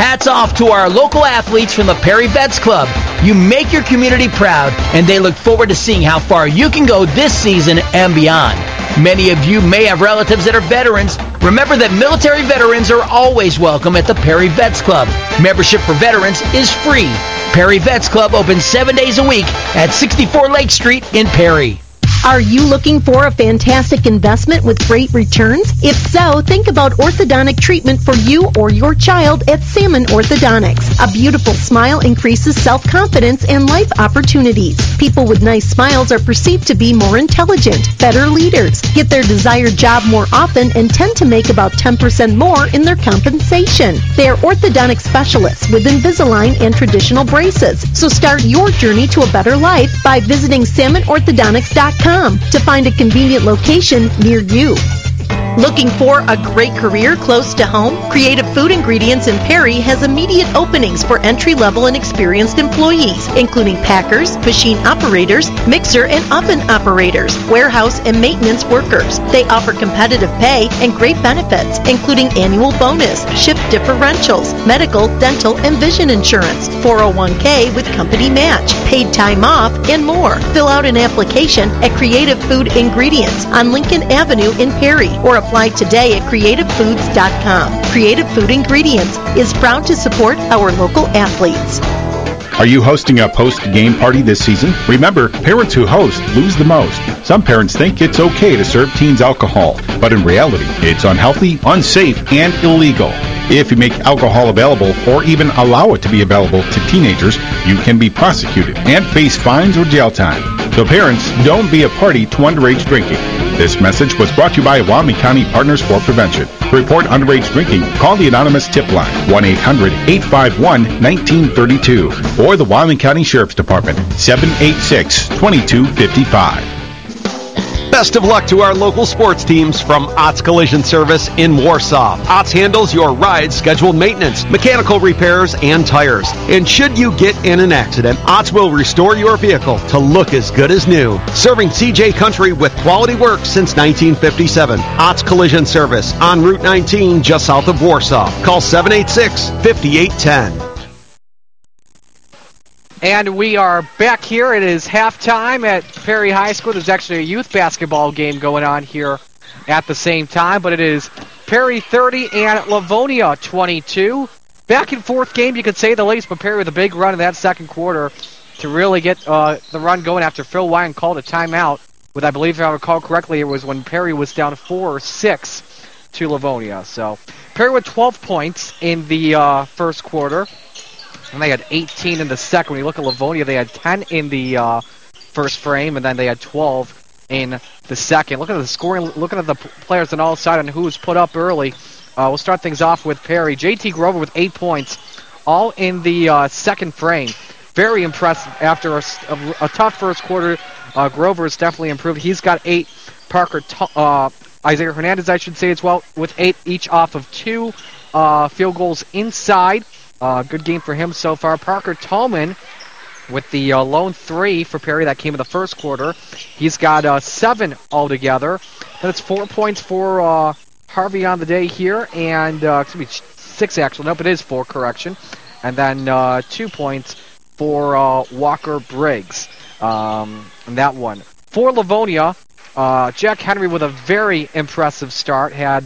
Speaker 9: Hats off to our local athletes from the Perry Vets Club. You make your community proud, and they look forward to seeing how far you can go this season and beyond. Many of you may have relatives that are veterans. Remember that military veterans are always welcome at the Perry Vets Club. Membership for veterans is free. Perry Vets Club opens 7 days a week at 64 Lake Street in Perry.
Speaker 4: Are you looking for a fantastic investment with great returns? If so, think about orthodontic treatment for you or your child at Salmon Orthodontics. A beautiful smile increases self-confidence and life opportunities. People with nice smiles are perceived to be more intelligent, better leaders, get their desired job more often, and tend to make about 10% more in their compensation. They are orthodontic specialists with Invisalign and traditional braces. So start your journey to a better life by visiting salmonorthodontics.com to find a convenient location near you. Looking for a great career close to home? Creative Food Ingredients in Perry has immediate openings for entry-level and experienced employees, including packers, machine operators, mixer and oven operators, warehouse and maintenance workers. They offer competitive pay and great benefits, including annual bonus, shift differentials, medical, dental, and vision insurance, 401k with company match, paid time off, and more. Fill out an application at Creative Food Ingredients on Lincoln Avenue in Perry, or apply today at creativefoods.com. Creative Food Ingredients is proud to support our local athletes.
Speaker 8: Are you hosting a post-game party this season? Remember, parents who host lose the most. Some parents think it's okay to serve teens alcohol, but in reality, it's unhealthy, unsafe, and illegal. If you make alcohol available or even allow it to be available to teenagers, you can be prosecuted and face fines or jail time. So parents, don't be a party to underage drinking. This message was brought to you by Wyoming County Partners for Prevention. To report underage drinking, call the anonymous tip line, 1-800-851-1932, or the Wyoming County Sheriff's Department, 786-2255.
Speaker 6: Best of luck to our local sports teams from Ott's Collision Service in Warsaw. Ott's handles your ride scheduled maintenance, mechanical repairs, and tires. And should you get in an accident, Ott's will restore your vehicle to look as good as new. Serving CJ Country with quality work since 1957. Ott's Collision Service on Route 19 just south of Warsaw. Call 786-5810.
Speaker 3: And we are back here. It is halftime at Perry High School. There's actually a youth basketball game going on here at the same time, but it is Perry 30 and Livonia 22. Back and forth game, you could say the ladies, but Perry with a big run in that second quarter to really get the run going after Phil Wyan called a timeout. With, I believe if I recall correctly, it was when Perry was down 4 or 6 to Livonia. So Perry with 12 points in the first quarter. And they had 18 in the second. When you look at Livonia, they had 10 in the first frame, and then they had 12 in the second. Looking at the scoring, looking at the players on all sides and who was put up early. We'll start things off with Perry. JT Grover with 8 points, all in the second frame. Very impressive. After a tough first quarter, Grover has definitely improved. He's got 8. Parker, Isaiah Hernandez, I should say as well, with 8 each off of 2 field goals inside. Good game for him so far. Parker Tolman with the lone 3 for Perry. That came in the first quarter. He's got 7 altogether. Then it's 4 points for Harvey on the day here. And, 6 actually. Nope, it is 4, correction. And then 2 points for Walker Briggs in that one. For Livonia, Jack Henry with a very impressive start. Had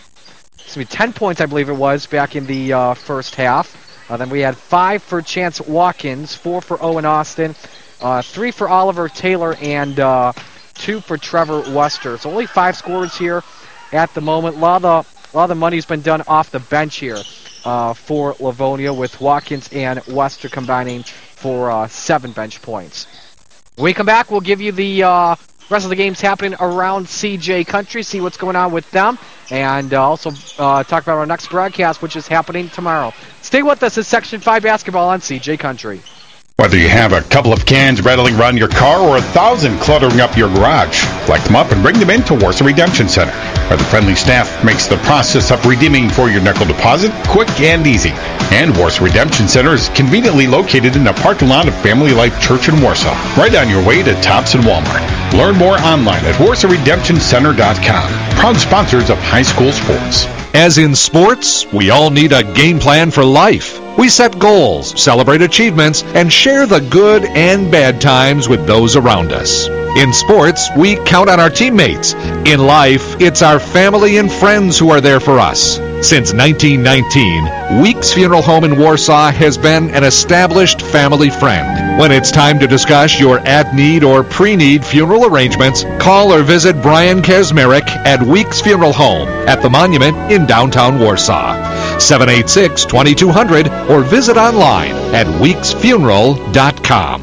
Speaker 3: 10 points, I believe it was, back in the first half. Then we had 5 for Chance Watkins, 4 for Owen Austin, 3 for Oliver Taylor, and 2 for Trevor Wester. So only 5 scorers here at the moment. A lot of the money's been done off the bench here for Livonia, with Watkins and Wester combining for 7 bench points. When we come back, we'll give you the rest of the games happening around CJ Country, see what's going on with them, and also talk about our next broadcast, which is happening tomorrow. Stay with us. It's Section 5 basketball on CJ Country.
Speaker 8: Whether you have a couple of cans rattling around your car or 1,000 cluttering up your garage, collect them up and bring them into Warsaw Redemption Center, where the friendly staff makes the process of redeeming for your nickel deposit quick and easy. And Warsaw Redemption Center is conveniently located in the parking lot of Family Life Church in Warsaw, right on your way to Tops and Walmart. Learn more online at WarsawRedemptionCenter.com. Proud sponsors of high school sports.
Speaker 2: As in sports, we all need a game plan for life. We set goals, celebrate achievements, and share the good and bad times with those around us. In sports, we count on our teammates. In life, it's our family and friends who are there for us. Since 1919, Weeks Funeral Home in Warsaw has been an established family friend. When it's time to discuss your at-need or pre-need funeral arrangements, call or visit Brian Kazmarek at Weeks Funeral Home at the Monument in downtown Warsaw. 786-2200 or visit online at weeksfuneral.com.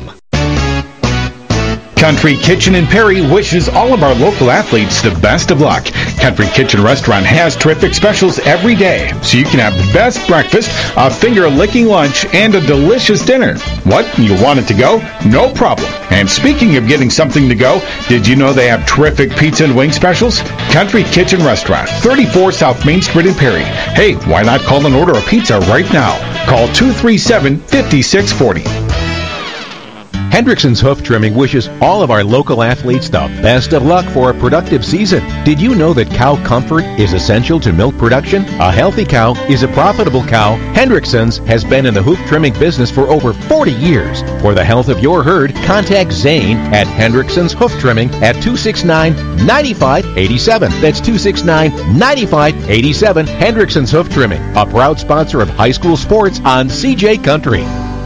Speaker 8: Country Kitchen in Perry wishes all of our local athletes the best of luck. Country Kitchen Restaurant has terrific specials every day, so you can have the best breakfast, a finger-licking lunch, and a delicious dinner. What? You want it to go? No problem. And speaking of getting something to go, did you know they have terrific pizza and wing specials? Country Kitchen Restaurant, 34 South Main Street in Perry. Hey, why not call and order a pizza right now? Call 237-5640.
Speaker 7: Hendrickson's Hoof Trimming wishes all of our local athletes the best of luck for a productive season. Did you know that cow comfort is essential to milk production? A healthy cow is a profitable cow. Hendrickson's has been in the hoof trimming business for over 40 years. For the health of your herd, contact Zane at Hendrickson's Hoof Trimming at 269-9587. That's 269-9587. Hendrickson's Hoof Trimming, a proud sponsor of high school sports on CJ Country.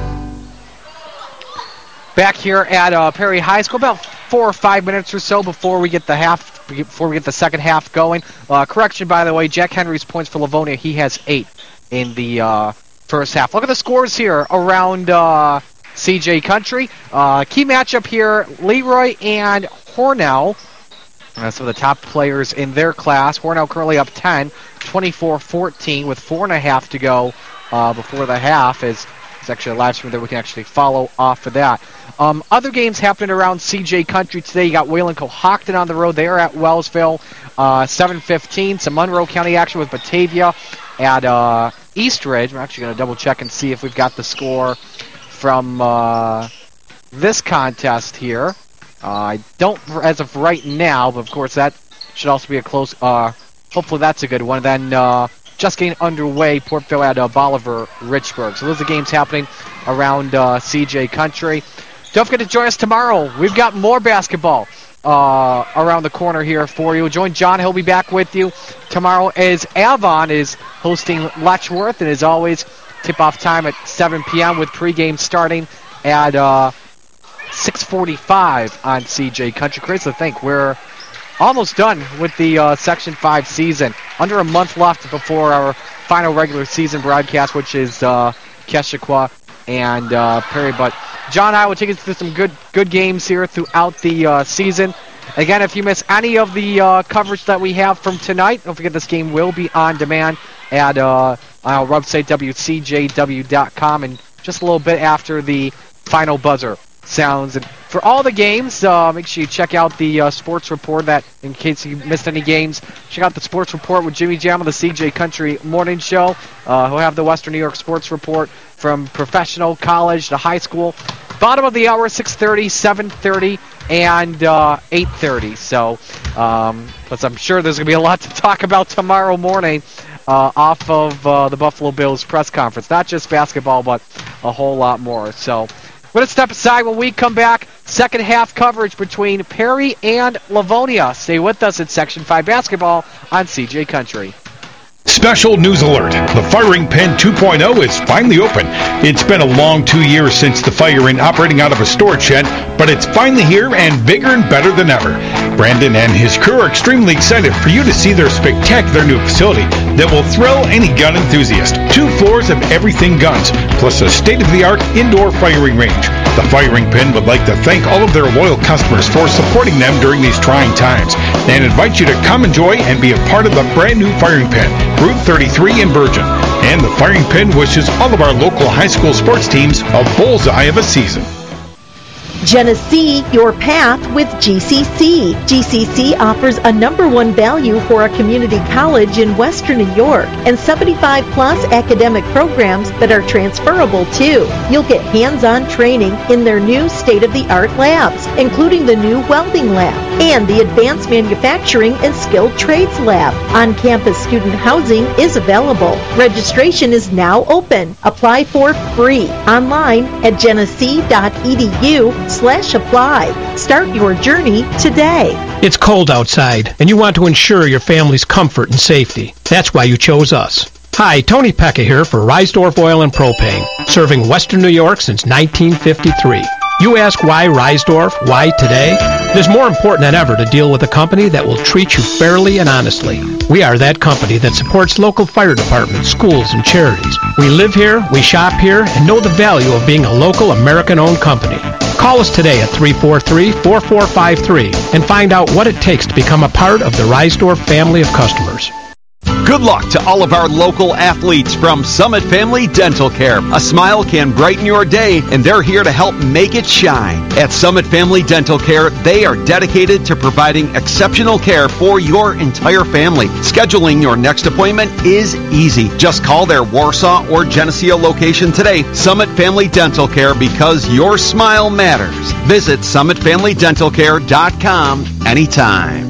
Speaker 3: Back here at Perry High School, about 4 or 5 minutes or so before we get the second half going. Correction, by the way, Jack Henry's points for Livonia, he has 8 in the first half. Look at the scores here around CJ Country. Key matchup here, Leroy and Hornell. Some of the top players in their class. Hornell currently up 10, 24-14 with 4.5 to go before the half. It's actually a live stream that we can actually follow off of that. Other games happening around CJ Country today. You got Wayland Cohocton on the road. They are at Wellsville, 7:15. Some Monroe County action with Batavia at Eastridge. I'm actually going to double check and see if we've got the score from this contest here. I don't as of right now, but of course that should also be a close. Hopefully that's a good one. Then just getting underway, Portville at Bolivar Richburg. So those are the games happening around CJ Country. Don't forget to join us tomorrow. We've got more basketball around the corner here for you. Join John. He'll be back with you tomorrow as Avon is hosting Letchworth. And as always, tip-off time at 7 p.m. with pregame starting at 6:45 on CJ Country. Crazy to think we're almost done with the Section 5 season. Under a month left before our final regular season broadcast, which is Keshequa and Perry. But John and I will take us through some good games here throughout the season. Again, if you miss any of the coverage that we have from tonight, don't forget this game will be on demand at our website, WCJW.com, and just a little bit after the final buzzer sounds. And for all the games, make sure you check out the sports report. That, in case you missed any games, check out the sports report with Jimmy Jam on the CJ Country Morning Show. He'll have the Western New York sports report from professional, college to high school. Bottom of the hour, 6:30, 7:30, and 8:30. So, plus I'm sure there's going to be a lot to talk about tomorrow morning off of the Buffalo Bills press conference. Not just basketball, but a whole lot more. So, we're going to step aside when we come back. Second half coverage between Perry and Livonia. Stay with us at Section 5 Basketball on CJ Country.
Speaker 8: Special news alert. The Firing Pin 2.0 is finally open. It's been a long 2 years since the Firing operating out of a storage shed, but it's finally here and bigger and better than ever. Brandon and his crew are extremely excited for you to see their spectacular new facility that will thrill any gun enthusiast. 2 floors of everything guns, plus a state-of-the-art indoor firing range. The Firing Pin would like to thank all of their loyal customers for supporting them during these trying times and invite you to come enjoy and be a part of the brand new Firing Pin, Route 33 in Virgin. And the Firing Pin wishes all of our local high school sports teams a bullseye of a season.
Speaker 4: Genesee, your path with GCC. GCC offers a #1 value for a community college in Western New York and 75-plus academic programs that are transferable too. You'll get hands-on training in their new state-of-the-art labs, including the new welding lab and the advanced manufacturing and skilled trades lab. On-campus student housing is available. Registration is now open. Apply for free online at genesee.edu/apply. Start your journey today.
Speaker 5: It's cold outside, and you want to ensure your family's comfort and safety. That's why you chose us. Hi, Tony Pecca here for Reisdorf Oil and Propane, serving Western New York since 1953. You ask why Reisdorf, why today? It is more important than ever to deal with a company that will treat you fairly and honestly. We are that company that supports local fire departments, schools, and charities. We live here, we shop here, and know the value of being a local American-owned company. Call us today at 343-4453 and find out what it takes to become a part of the Reisdorf family of customers.
Speaker 6: Good luck to all of our local athletes from Summit Family Dental Care. A smile can brighten your day, and they're here to help make it shine. At Summit Family Dental Care, they are dedicated to providing exceptional care for your entire family. Scheduling your next appointment is easy. Just call their Warsaw or Geneseo location today. Summit Family Dental Care, because your smile matters. Visit SummitFamilyDentalCare.com anytime.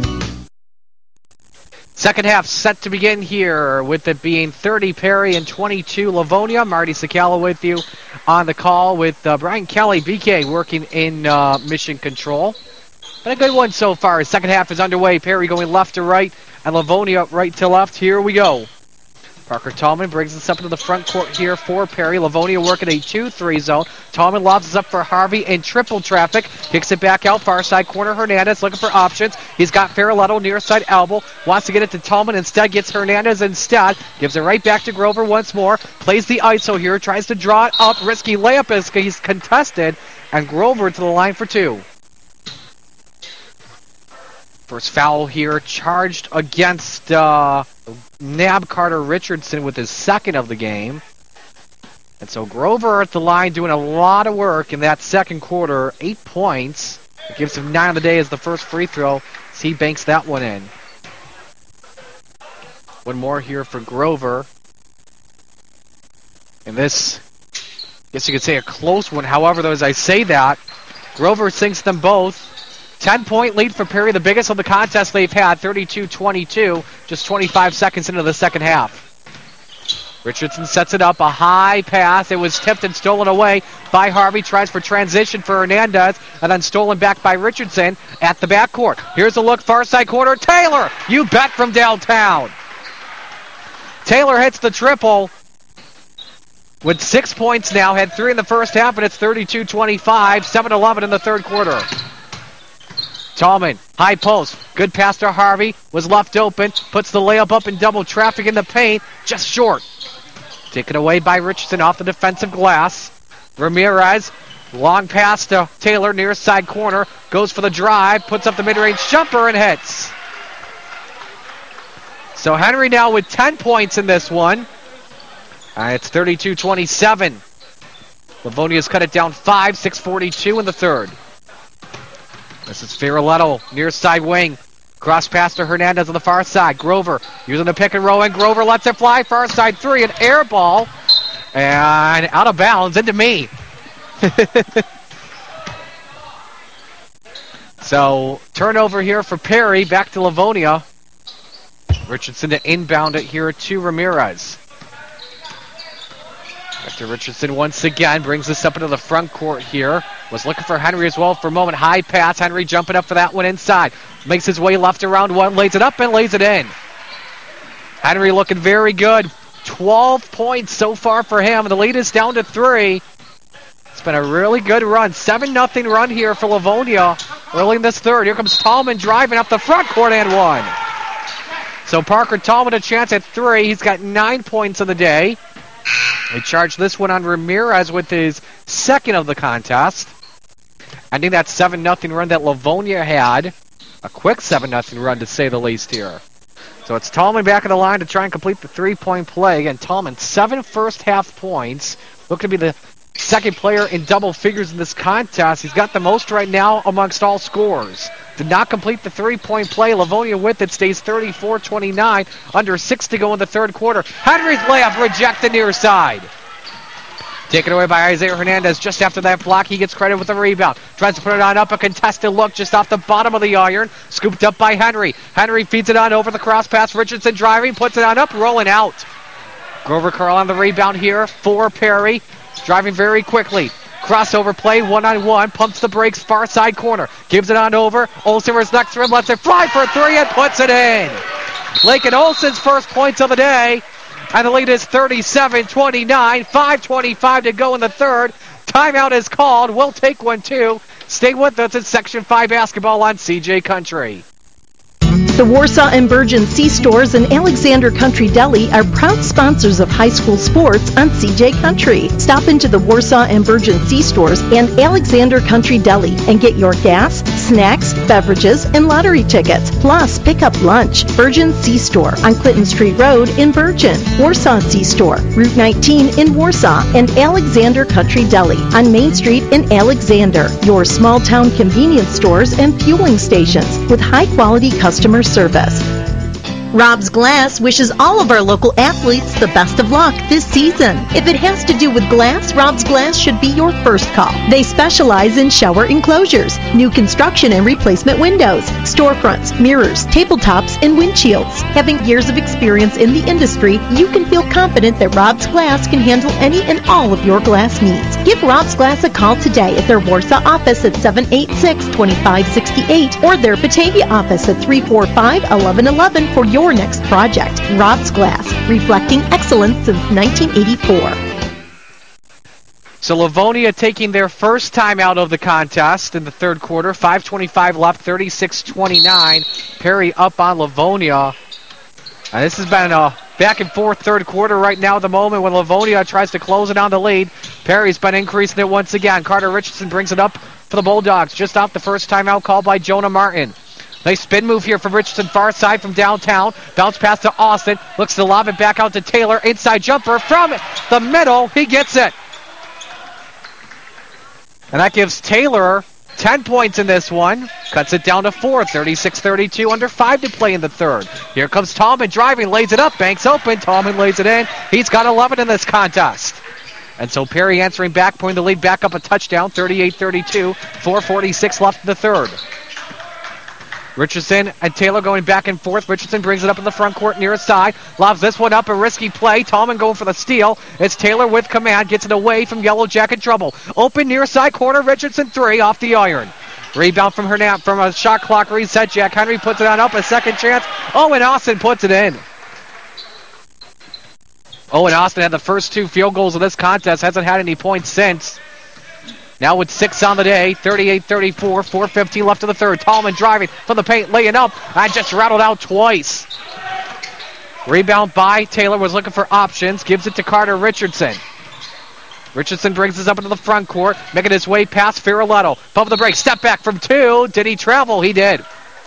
Speaker 3: Second half set to begin here with it being 30 Perry and 22 Livonia. Marty Sakala with you on the call with Brian Kelly, BK, working in mission control. But a good one so far. Second half is underway. Perry going left to right and Livonia right to left. Here we go. Parker Tallman brings this up into the front court here for Perry. Livonia working a 2-3 zone. Tallman lobs this up for Harvey in triple traffic. Kicks it back out far side corner. Hernandez looking for options. He's got Farrelletto near side elbow. Wants to get it to Tallman. Instead gets Hernandez instead. Gives it right back to Grover once more. Plays the ISO here. Tries to draw it up. Risky layup as he's contested. And Grover to the line for two. First foul here charged against Nab Carter Richardson with his second of the game. And so Grover at the line doing a lot of work in that second quarter. 8 points. It gives him 9 on the day as the first free throw as he banks that one in. One more here for Grover. And this, I guess you could say a close one. However, though, as I say that, Grover sinks them both. 10-point lead for Perry, the biggest of the contest they've had, 32-22, just 25 seconds into the second half. Richardson sets it up, a high pass. It was tipped and stolen away by Harvey. Tries for transition for Hernandez, and then stolen back by Richardson at the backcourt. Here's a look, far side corner. Taylor, you bet, from downtown. Taylor hits the triple with 6 points now. Had 3 in the first half, and it's 32-25, 7-11 in the third quarter. Tallman, high post, good pass to Harvey, was left open, puts the layup up in double traffic in the paint, just short. Taken away by Richardson off the defensive glass. Ramirez, long pass to Taylor, near side corner, goes for the drive, puts up the mid-range jumper and hits. So Henry now with 10 points in this one. It's 32-27. Livonia's cut it down 5, 6:42 in the third. This is Farrelletto, near side wing. Cross pass to Hernandez on the far side. Grover using the pick and roll, and Grover lets it fly. Far side three, an air ball. And out of bounds into me. So, turnover here for Perry. Back to Livonia. Richardson to inbound it here to Ramirez. Back to Richardson once again. Brings this up into the front court here. Was looking for Henry as well for a moment. High pass. Henry jumping up for that one inside. Makes his way left around one. Lays it up and lays it in. Henry looking very good. 12 points so far for him. The lead is down to 3. It's been a really good run. 7-0 run here for Livonia early in this third. Here comes Tallman driving up the front court and one. So Parker Tallman a chance at 3. He's got 9 points of the day. They charged this one on Ramirez with his second of the contest. Ending that 7-0 run that Livonia had. A quick 7-0 run to say the least here. So it's Tallman back in the line to try and complete the 3-point play. Again, Tallman, 7 first half points. Looking to be the second player in double figures in this contest. He's got the most right now amongst all scorers. Did not complete the three-point play. Livonia with it stays 34-29. Under 6 to go in the third quarter. Henry's layup rejected near side. Taken away by Isaiah Hernandez just after that block. He gets credit with the rebound. Tries to put it on up. A contested look just off the bottom of the iron. Scooped up by Henry. Henry feeds it on over the cross pass. Richardson driving. Puts it on up. Rolling out. Grover Carl on the rebound here for Perry. Driving very quickly. Crossover play, one-on-one. Pumps the brakes, far side corner. Gives it on over. Olsen was next to him. Lets it fly for 3 and puts it in. Lakin Olsen's first points of the day. And the lead is 37-29. 5:25 to go in the third. Timeout is called. We'll take one too. Stay with us at Section 5 basketball on CJ Country.
Speaker 4: The Warsaw and Bergen C-Stores and Alexander Country Deli are proud sponsors of high school sports on CJ Country. Stop into the Warsaw and Bergen C-Stores and Alexander Country Deli and get your gas, snacks, beverages, and lottery tickets. Plus, pick up lunch. Bergen C-Store on Clinton Street Road in Bergen. Warsaw C-Store, Route 19 in Warsaw, and Alexander Country Deli on Main Street in Alexander. Your small-town convenience stores and fueling stations with high-quality customer service. Rob's Glass wishes all of our local athletes the best of luck this season. If it has to do with glass, Rob's Glass should be your first call. They specialize in shower enclosures, new construction and replacement windows, storefronts, mirrors, tabletops, and windshields. Having years of experience in the industry, you can feel confident that Rob's Glass can handle any and all of your glass needs. Give Rob's Glass a call today at their Warsaw office at 786-2568 or their Batavia office at 345-1111 for your next project. Rob's Glass, reflecting excellence since 1984.
Speaker 3: So Livonia taking their first time out of the contest in the third quarter. 5:25 left, 36-29. Perry up on Livonia. And this has been a back and forth third quarter right now at the moment when Livonia tries to close it on the lead. Perry's been increasing it once again. Carter Richardson brings it up for the Bulldogs just off the first timeout called by Jonah Martin. Nice spin move here from Richardson, far side from downtown. Bounce pass to Austin. Looks to lob it back out to Taylor. Inside jumper from the middle. He gets it. And that gives Taylor 10 points in this one. Cuts it down to 4. 36-32. Under 5 to play in the third. Here comes Tallman driving. Lays it up. Banks open. Tallman lays it in. He's got 11 in this contest. And so Perry answering back, putting the lead back up a touchdown. 38-32. 4:46 left in the third. Richardson and Taylor going back and forth. Richardson brings it up in the front court near his side. Lobs this one up, a risky play. Tallman going for the steal. It's Taylor with command. Gets it away from Yellow Jacket trouble. Open near side corner. Richardson 3 off the iron. Rebound from Hernandez from a shot clock reset. Jack Henry puts it on up. A second chance. Owen Austin puts it in. Owen Austin had the first 2 field goals of this contest. Hasn't had any points since. Now with 6 on the day, 38-34, 4:15 left in the third. Tallman driving from the paint, laying up, and just rattled out twice. Rebound by Taylor, was looking for options, gives it to Carter Richardson. Richardson brings this up into the front court, making his way past Fioretto. Above the break, step back from 2. Did he travel? He did.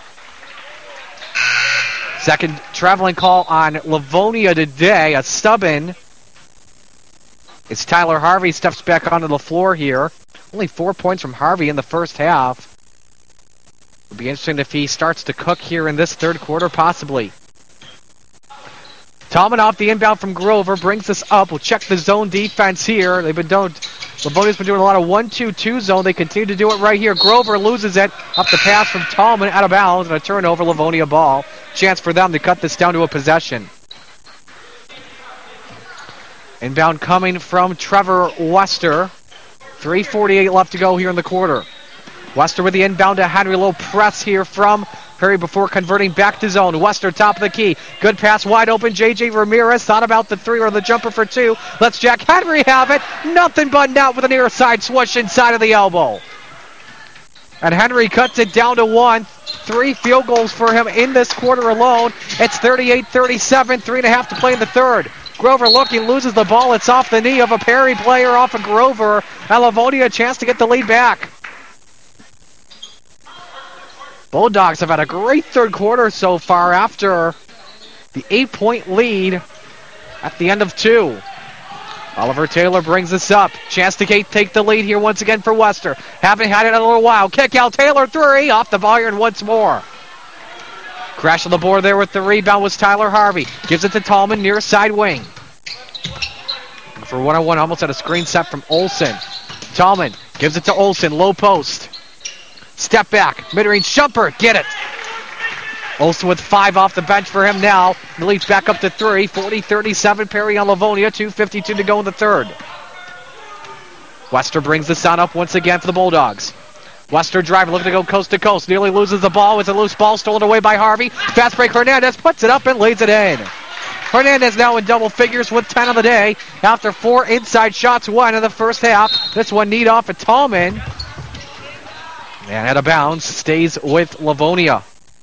Speaker 3: Second traveling call on Livonia today, a stub-in. It's Tyler Harvey steps back onto the floor here. Only 4 points from Harvey in the first half. It'll be interesting if he starts to cook here in this third quarter, possibly. Tallman off the inbound from Grover, brings this up. We'll check the zone defense here. Livonia's been doing a lot of 1-2-2 zone. They continue to do it right here. Grover loses it. Up the pass from Tallman, out of bounds, and a turnover, Livonia ball. Chance for them to cut this down to a possession. Inbound coming from Trevor Wester. 3:48 left to go here in the quarter. Wester with the inbound to Henry. Low press here from Perry before converting back to zone. Wester top of the key. Good pass wide open. J.J. Ramirez thought about the 3 or the jumper for 2. Let's Jack Henry have it. Nothing but net with a near side swoosh inside of the elbow. And Henry cuts it down to 1. 3 field goals for him in this quarter alone. It's 38-37. 3.5 to play in the third. Grover looking, loses the ball. It's off the knee of a Perry player off of Grover. And Livonia a chance to get the lead back. Bulldogs have had a great third quarter so far after the 8-point lead at the end of 2. Oliver Taylor brings this up. Chance to take the lead here once again for Wester. Haven't had it in a little while. Kick out, Taylor, 3. Off the iron once more. Crash on the board there with the rebound was Tyler Harvey. Gives it to Tallman, near side wing. For one-on-one, almost at a screen set from Olsen. Tallman gives it to Olsen, low post. Step back, mid-range jumper, get it. Olsen with 5 off the bench for him now. The lead's back up to 3. 40-37, Perry on Livonia. 2:52 to go in the third. Wester brings the sound up once again for the Bulldogs. Wester driving, looking to go coast to coast. Nearly loses the ball. It's a loose ball stolen away by Harvey. Fast break, Hernandez puts it up and lays it in. Hernandez now in double figures with 10 on the day. After 4 inside shots, 1 in the first half. This one need off at Tallman. And out of bounds, stays with Livonia.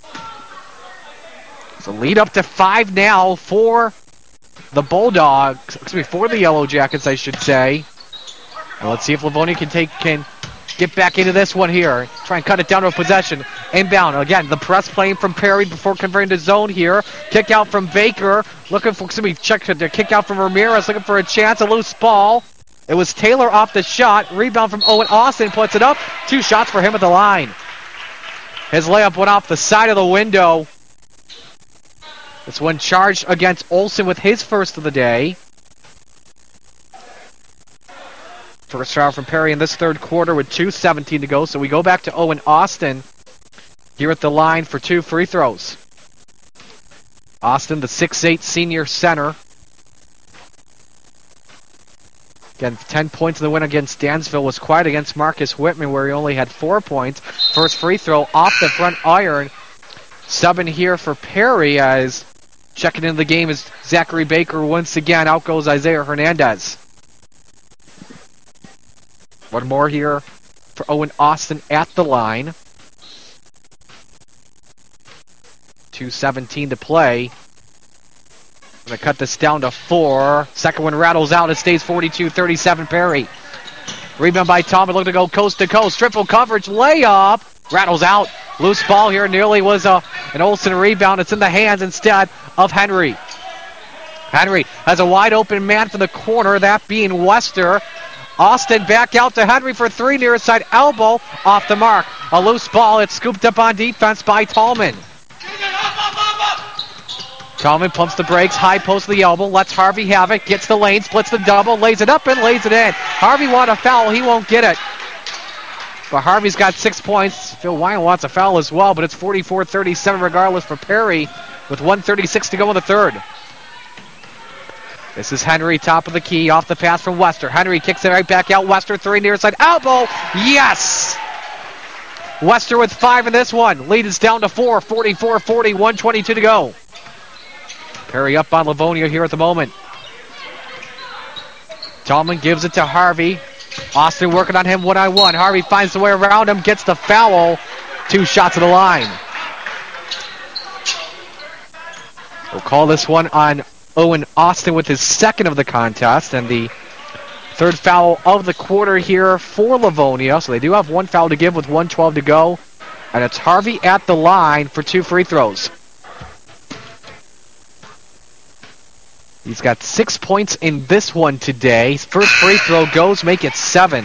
Speaker 3: So lead up to 5 now for the Bulldogs. For the Yellow Jackets, I should say. And let's see if Livonia can get back into this one here. Try and cut it down to a possession. Inbound. Again, the press playing from Perry before converting to zone here. Kick out from Baker. Looking for, check the kick out from Ramirez. Looking for a chance. A loose ball. It was Taylor off the shot. Rebound from Owen Austin. Puts it up. 2 shots for him at the line. His layup went off the side of the window. This one charged against Olsen with his first of the day. First foul from Perry in this third quarter with 2:17 to go. So we go back to Owen Austin here at the line for 2 free throws. Austin, the 6'8 senior center. Again, 10 points in the win against Dansville. Was quiet against Marcus Whitman, where he only had 4 points. First free throw off the front iron. Subbing here for Perry as checking into the game is Zachary Baker once again. Out goes Isaiah Hernandez. One more here for Owen Austin at the line. 2:17 to play. Going to cut this down to 4. Second one rattles out. It stays 42-37 Perry. Rebound by Tallman. Looking to go coast to coast. Triple coverage layup. Rattles out. Loose ball here. Nearly was an Olsen rebound. It's in the hands instead of Henry. Henry has a wide open man for the corner. That being Wester. Austin back out to Henry for 3 near side elbow. Off the mark. A loose ball. It's scooped up on defense by Tallman. Tallman pumps the brakes. High post of the elbow. Lets Harvey have it. Gets the lane. Splits the double. Lays it up and lays it in. Harvey wants a foul. He won't get it. But Harvey's got 6 points. Phil Wine wants a foul as well, but it's 44-37 regardless for Perry with 1:36 to go in the third. This is Henry, top of the key, off the pass from Wester. Henry kicks it right back out. Wester, 3 near side elbow. Yes! Wester with 5 in this one. Lead is down to 4. 44-40, 1:22 to go. Perry up on Livonia here at the moment. Tallman gives it to Harvey. Austin working on him one-on-one. Harvey finds the way around him, gets the foul. 2 shots at the line. We'll call this one on Owen Austin with his second of the contest, and the third foul of the quarter here for Livonia. So they do have 1 foul to give with 1:12 to go. And it's Harvey at the line for 2 free throws. He's got 6 points in this one today. His first free throw goes, make it 7.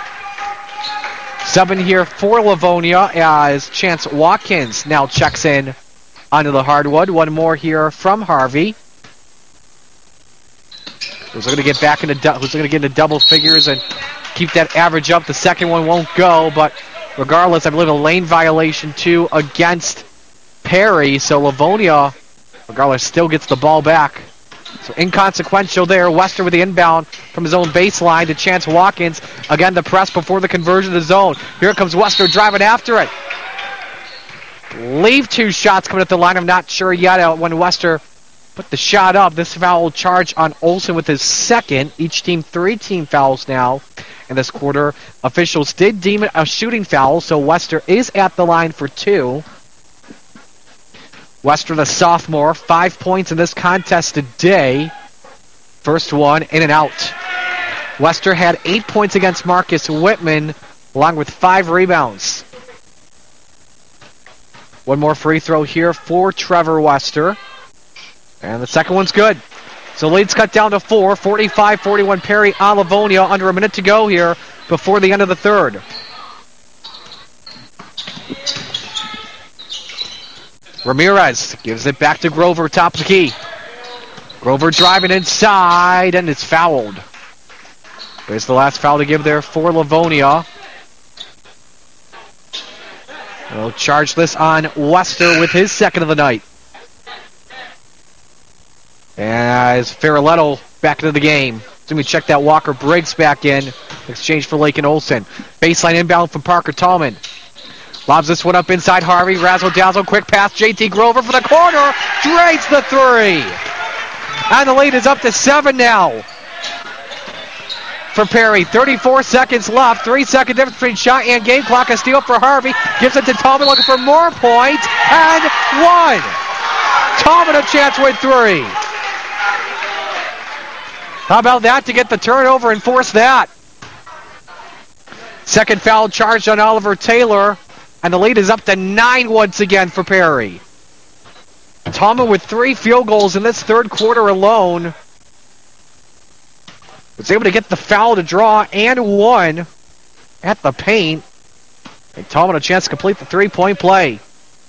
Speaker 3: 7 here for Livonia as Chance Watkins now checks in onto the hardwood. 1 more here from Harvey. Who's going to get back into double figures and keep that average up. The second one won't go, but regardless, I believe a lane violation too against Perry. So Livonia, regardless, still gets the ball back. So inconsequential there. Wester with the inbound from his own baseline to Chance Watkins. Again, the press before the conversion to the zone. Here comes Wester driving after it. Leave 2 shots coming at the line. I'm not sure yet when Wester put the shot up. This foul charge on Olsen with his second. Each team 3 team fouls now in this quarter. Officials did deem it a shooting foul, so Wester is at the line for 2. Wester, the sophomore, 5 points in this contest today. First one in and out. Wester had 8 points against Marcus Whitman, along with 5 rebounds. 1 more free throw here for Trevor Wester. And the second one's good. So lead's cut down to 4, 45-41 Perry on Livonia. Under a minute to go here before the end of the third. Ramirez gives it back to Grover, top of the key. Grover driving inside, and it's fouled. There's the last foul to give there for Livonia. They'll charge this on Wester with his second of the night. As Farrelletto back into the game. So we check that Walker Briggs back in exchange for Lakin Olsen. Baseline inbound from Parker Tallman. Lobs this one up inside Harvey. Razzle-dazzle, quick pass. JT Grover for the corner. Drains the three. And the lead is up to 7 now for Perry. 34 seconds left. 3-second difference between shot and game clock. A steal for Harvey. Gives it to Tallman, looking for more points. And 1. Tallman a chance with 3. How about that to get the turnover and force that? Second foul charged on Oliver Taylor. And the lead is up to 9 once again for Perry. Tallman with 3 field goals in this third quarter alone. Was able to get the foul to draw and 1 at the paint. And Tallman a chance to complete the 3-point play.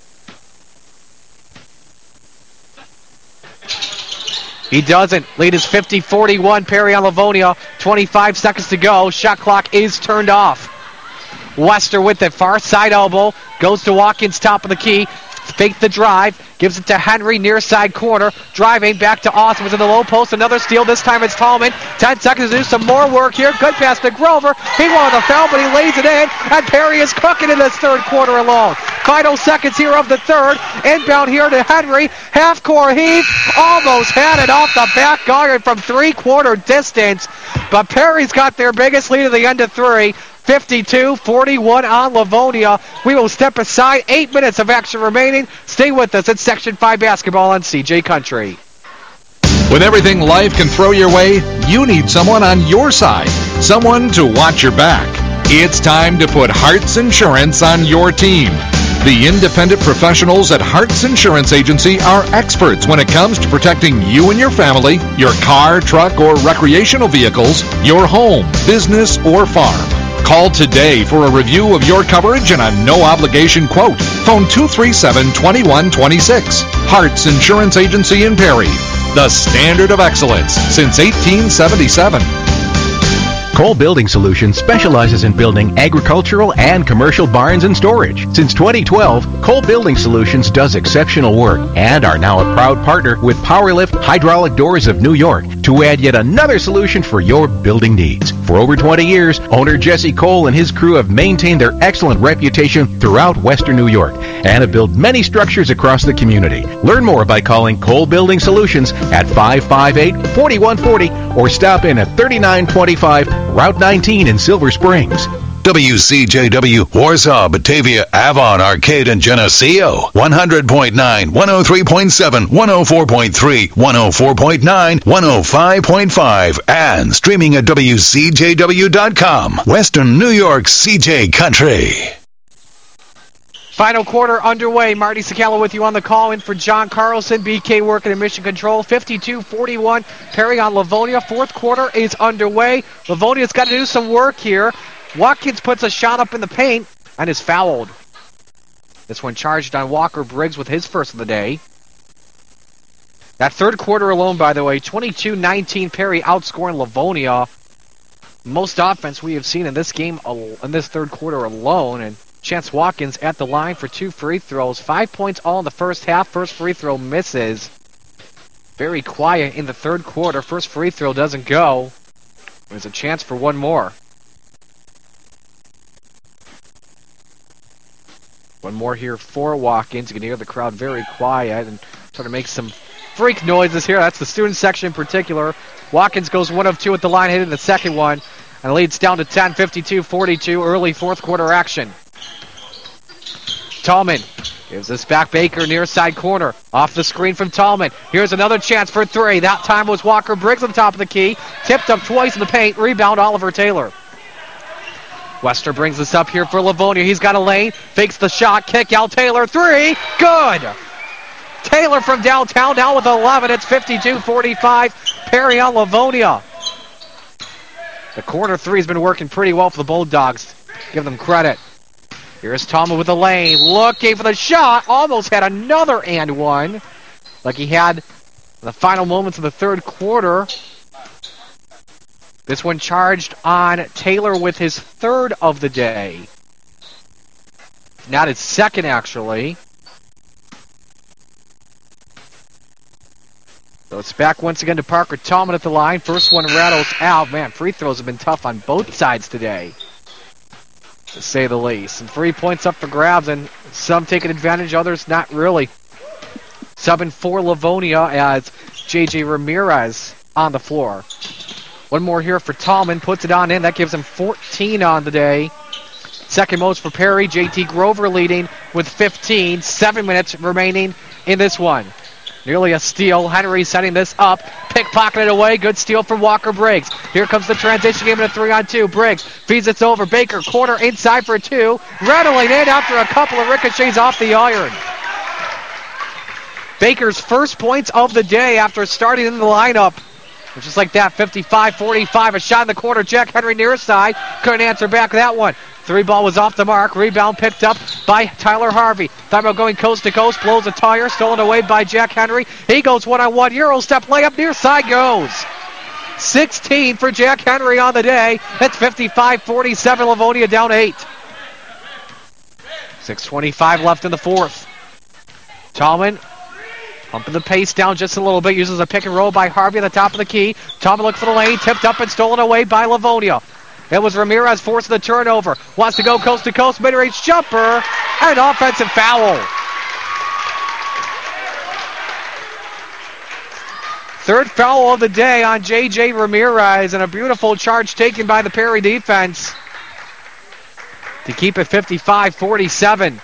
Speaker 3: He doesn't. Lead is 50-41. Perry on Livonia. 25 seconds to go. Shot clock is turned off. Wester with it. Far side elbow. Goes to Watkins, top of the key. Fake the drive. Gives it to Henry, near side corner. Driving back to Austin. Was in the low post. Another steal. This time it's Tallman. 10 seconds to do some more work here. Good pass to Grover. He wanted the foul, but he lays it in. And Perry is cooking in this third quarter alone. Final seconds here of the third. Inbound here to Henry. Half-court heave. Almost had it off the back iron from 3-quarter distance. But Perry's got their biggest lead at the end of 3. 52-41 on Livonia. We will step aside. 8 minutes of action remaining. Stay with us at Section 5 Basketball on CJ Country.
Speaker 2: With everything life can throw your way, you need someone on your side. Someone to watch your back. It's time to put Hearts Insurance on your team. The independent professionals at Hearts Insurance Agency are experts when it comes to protecting you and your family, your car, truck, or recreational vehicles, your home, business, or farm. Call today for a review of your coverage and a no-obligation quote. Phone 237-2126. Hearts Insurance Agency in Perry. The standard of excellence since 1877.
Speaker 7: Cole Building Solutions specializes in building agricultural and commercial barns and storage. Since 2012, Cole Building Solutions does exceptional work and are now a proud partner with Powerlift Hydraulic Doors of New York to add yet another solution for your building needs. For over 20 years, owner Jesse Cole and his crew have maintained their excellent reputation throughout Western New York and have built many structures across the community. Learn more by calling Cole Building Solutions at 558-4140 or stop in at 3925 Route 19 in Silver Springs.
Speaker 1: WCJW, Warsaw, Batavia, Avon, Arcade, and Geneseo. 100.9, 103.7, 104.3, 104.9, 105.5, and streaming at WCJW.com. Western New York, CJ Country.
Speaker 3: Final quarter underway. Marty Sakala with you on the call in for John Carlson. BK working in mission control. 52-41. Perry on Livonia. Fourth quarter is underway. Livonia's got to do some work here. Watkins puts a shot up in the paint and is fouled. This one charged on Walker Briggs with his first of the day. That third quarter alone, by the way, 22-19. Perry outscoring Livonia. Most offense we have seen in this game, in this third quarter alone, and Chance Watkins at the line for 2 free throws. 5 points all in the first half. First free throw misses. Very quiet in the third quarter. First free throw doesn't go. There's a chance for one more. One more here for Watkins. You can hear the crowd very quiet and trying to make some freak noises here. That's the student section in particular. Watkins goes 1 of 2 at the line, hitting the second one, and leads down to 10, 52-42. Early fourth quarter action. Tallman gives this back. Baker near side corner. Off the screen from Tallman. Here's another chance for 3. That time was Walker Briggs on top of the key. Tipped up twice in the paint. Rebound Oliver Taylor. Wester brings this up here for Livonia. He's got a lane. Fakes the shot. Kick out Taylor. 3. Good. Taylor from downtown now with 11. It's 52-45. Perry on Livonia. The corner three has been working pretty well for the Bulldogs. Give them credit. Here's Tallman with the lane, looking for the shot. Almost had another and one, like he had in the final moments of the third quarter. This one charged on Taylor with his third of the day. Not his second, actually. So it's back once again to Parker Tallman at the line. First one rattles out. Man, free throws have been tough on both sides today, to say the least. And 3 points up for grabs, and some taking advantage, others not really. Subbing for Livonia as J.J. Ramirez on the floor. One more here for Tallman, puts it on in. That gives him 14 on the day. Second most for Perry. J.T. Grover leading with 15. 7 minutes remaining in this one. Nearly a steal. Henry setting this up. Pickpocketed away. Good steal from Walker Briggs. Here comes the transition game in a 3-on-2. Briggs feeds it over. Baker, corner inside for two. Rattling in after a couple of ricochets off the iron. Baker's first points of the day after starting in the lineup. Just like that, 55-45. A shot in the corner. Jack Henry near his side. Couldn't answer back that one. Three ball was off the mark. Rebound picked up by Tyler Harvey. Thought about going coast to coast. Blows a tire. Stolen away by Jack Henry. He goes one-on-one. Euro step layup near side goes. 16 for Jack Henry on the day. That's 55-47. Livonia down 8. 6:25 left in the fourth. Tallman pumping the pace down just a little bit. Uses a pick and roll by Harvey at the top of the key. Tallman looks for the lane. Tipped up and stolen away by Livonia. It was Ramirez forcing the turnover. Wants to go coast to coast. Mid-range jumper. And an offensive foul. Third foul of the day on J.J. Ramirez. And a beautiful charge taken by the Perry defense to keep it 55-47.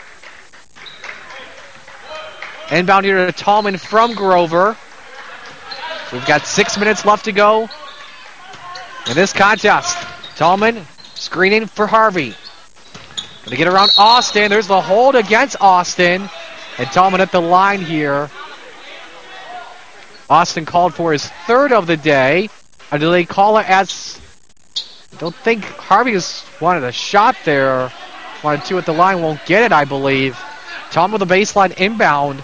Speaker 3: Inbound here to Tallman from Grover. We've got 6 minutes left to go in this contest. Tallman screening for Harvey. Going to get around Austin. There's the hold against Austin. And Tallman at the line here. Austin called for his third of the day. Or do they call it as... I don't think Harvey has wanted a shot there. Wanted to at the line. Won't get it, I believe. Tallman with a baseline inbound.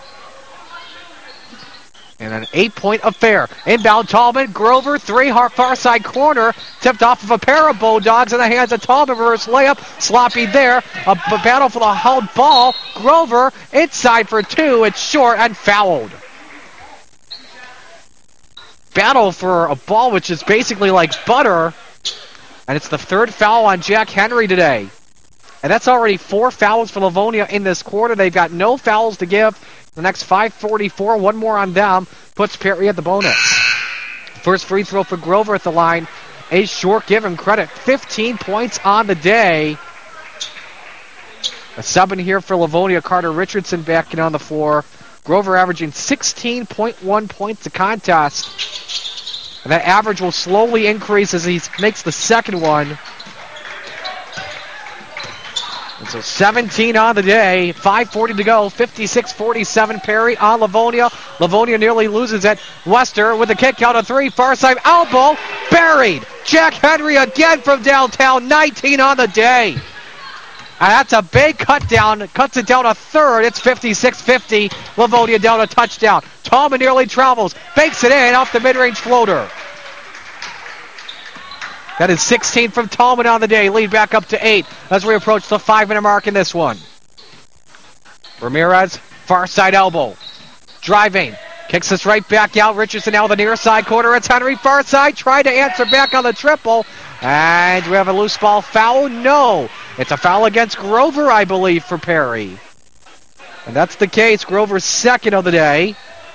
Speaker 3: And an 8-point affair. Inbound Tallman, Grover, three, far side corner. Tipped off of a pair of Bulldogs in the hands of Tallman. Reverse layup, sloppy there. A battle for the held ball. Grover inside for two. It's short and fouled. Battle for a ball which is basically like butter. And it's the third foul on Jack Henry today. And that's already 4 fouls for Livonia in this quarter. They've got no fouls to give. The next 5:44, one more on them, puts Perry at the bonus. First free throw for Grover at the line. A short, give him credit. 15 points on the day. A sub in here for Livonia, Carter Richardson backing on the floor. Grover averaging 16.1 points a contest. And that average will slowly increase as he makes the second one. And so 17 on the day, 5:40 to go, 56-47 Perry on Livonia. Livonia nearly loses it. Wester with a kick out of three, far side elbow, buried. Jack Henry again from downtown, 19 on the day. And that's a big cut down, cuts it down a third. It's 56-50, Livonia down a touchdown. Tallman nearly travels, bakes it in off the mid-range floater. That is 16 from Tallman on the day. Lead back up to 8 as we approach the 5-minute mark in this one. Ramirez, far side elbow. Driving. Kicks this right back out. Richardson now the near side corner. It's Henry far side. Trying to answer back on the triple. And do we have a loose ball foul? No. It's a foul against Grover, I believe, for Perry. And that's the case. Grover's second of the day.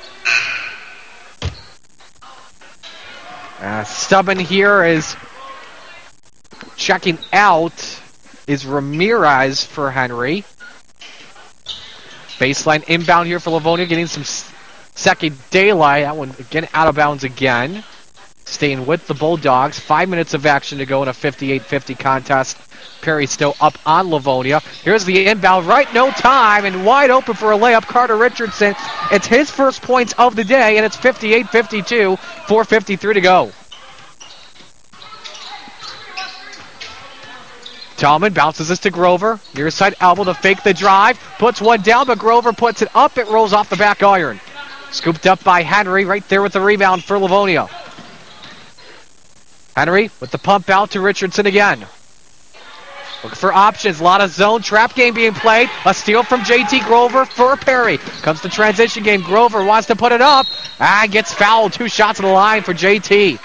Speaker 3: Stubborn here is... Checking out is Ramirez for Henry. Baseline inbound here for Livonia, getting some second daylight. That one again out of bounds again. Staying with the Bulldogs. 5 minutes of action to go in a 58-50 contest. Perry still up on Livonia. Here's the inbound, right, no time, and wide open for a layup, Carter Richardson. It's his first points of the day, and it's 58-52, 4:53 to go. Tallman bounces this to Grover. Near side elbow to fake the drive. Puts one down, but Grover puts it up. It rolls off the back iron. Scooped up by Henry right there with the rebound for Livonia. Henry with the pump out to Richardson again. Looking for options. A lot of zone trap game being played. A steal from JT Grover for Perry. Comes to transition game. Grover wants to put it up and gets fouled. 2 shots on the line for JT.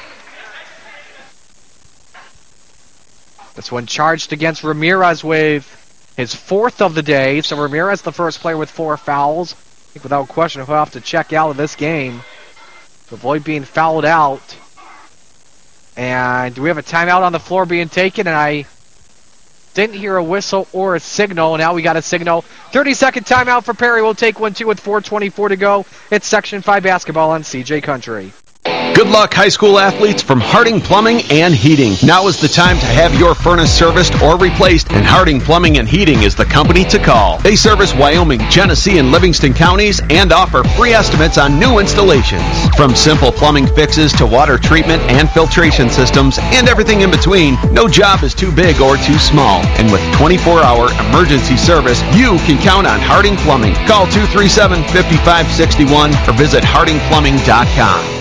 Speaker 3: This one charged against Ramirez with his 4th of the day. So Ramirez, the first player with 4 fouls. I think without question, he'll have to check out of this game to avoid being fouled out. And we have a timeout on the floor being taken, and I didn't hear a whistle or a signal. Now we got a signal. 30-second timeout for Perry. We'll take one, too, with 4:24 to go. It's Section 5 basketball on CJ Country.
Speaker 6: Good luck, high school athletes from Harding Plumbing and Heating. Now is the time to have your furnace serviced or replaced, and Harding Plumbing and Heating is the company to call. They service Wyoming, Genesee, and Livingston counties and offer free estimates on new installations. From simple plumbing fixes to water treatment and filtration systems and everything in between, no job is too big or too small. And with 24-hour emergency service, you can count on Harding Plumbing. Call 237-5561 or visit hardingplumbing.com.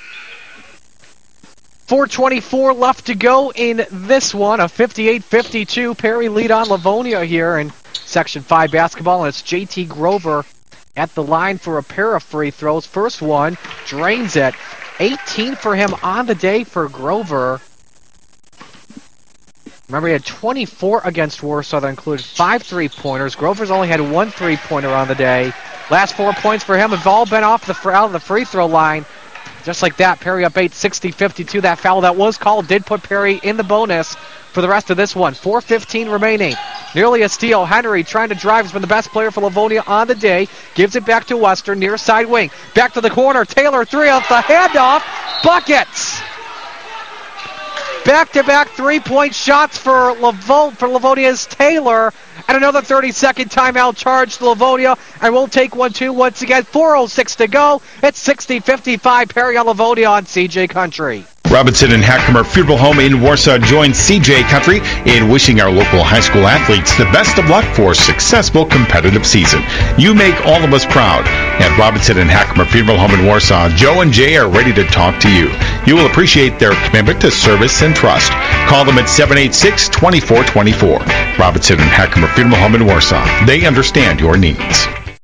Speaker 3: 4:24 left to go in this one. A 58-52 Perry lead on Livonia here in Section 5 basketball. And it's JT Grover at the line for a pair of free throws. First one, drains it. 18 for him on the day for Grover. Remember, he had 24 against Warsaw. That included 5 3-pointers. Grover's only had 1 3-pointer on the day. Last 4 points for him have all been out of the free throw line. Just like that, Perry up 8, 60-52. That foul that was called did put Perry in the bonus for the rest of this one. 4:15 remaining. Nearly a steal. Henry trying to drive. Has been the best player for Livonia on the day. Gives it back to Western, near side wing. Back to the corner. Taylor, 3 off the handoff. Buckets! Back-to-back 3-point shots for Livonia's Taylor. And another 30-second timeout charge to Livonia. And we'll take 1-2 once again. 4:06 to go. It's 60-55 Perry on Livonia on CJ Country.
Speaker 8: Robinson and Hackemer Funeral Home in Warsaw joins CJ Country in wishing our local high school athletes the best of luck for a successful competitive season. You make all of us proud. At Robinson and Hackemer Funeral Home in Warsaw, Joe and Jay are ready to talk to you. You will appreciate their commitment to service and trust. Call them at 786-2424. Robinson and Hackemer Funeral Home in Warsaw. They understand your needs.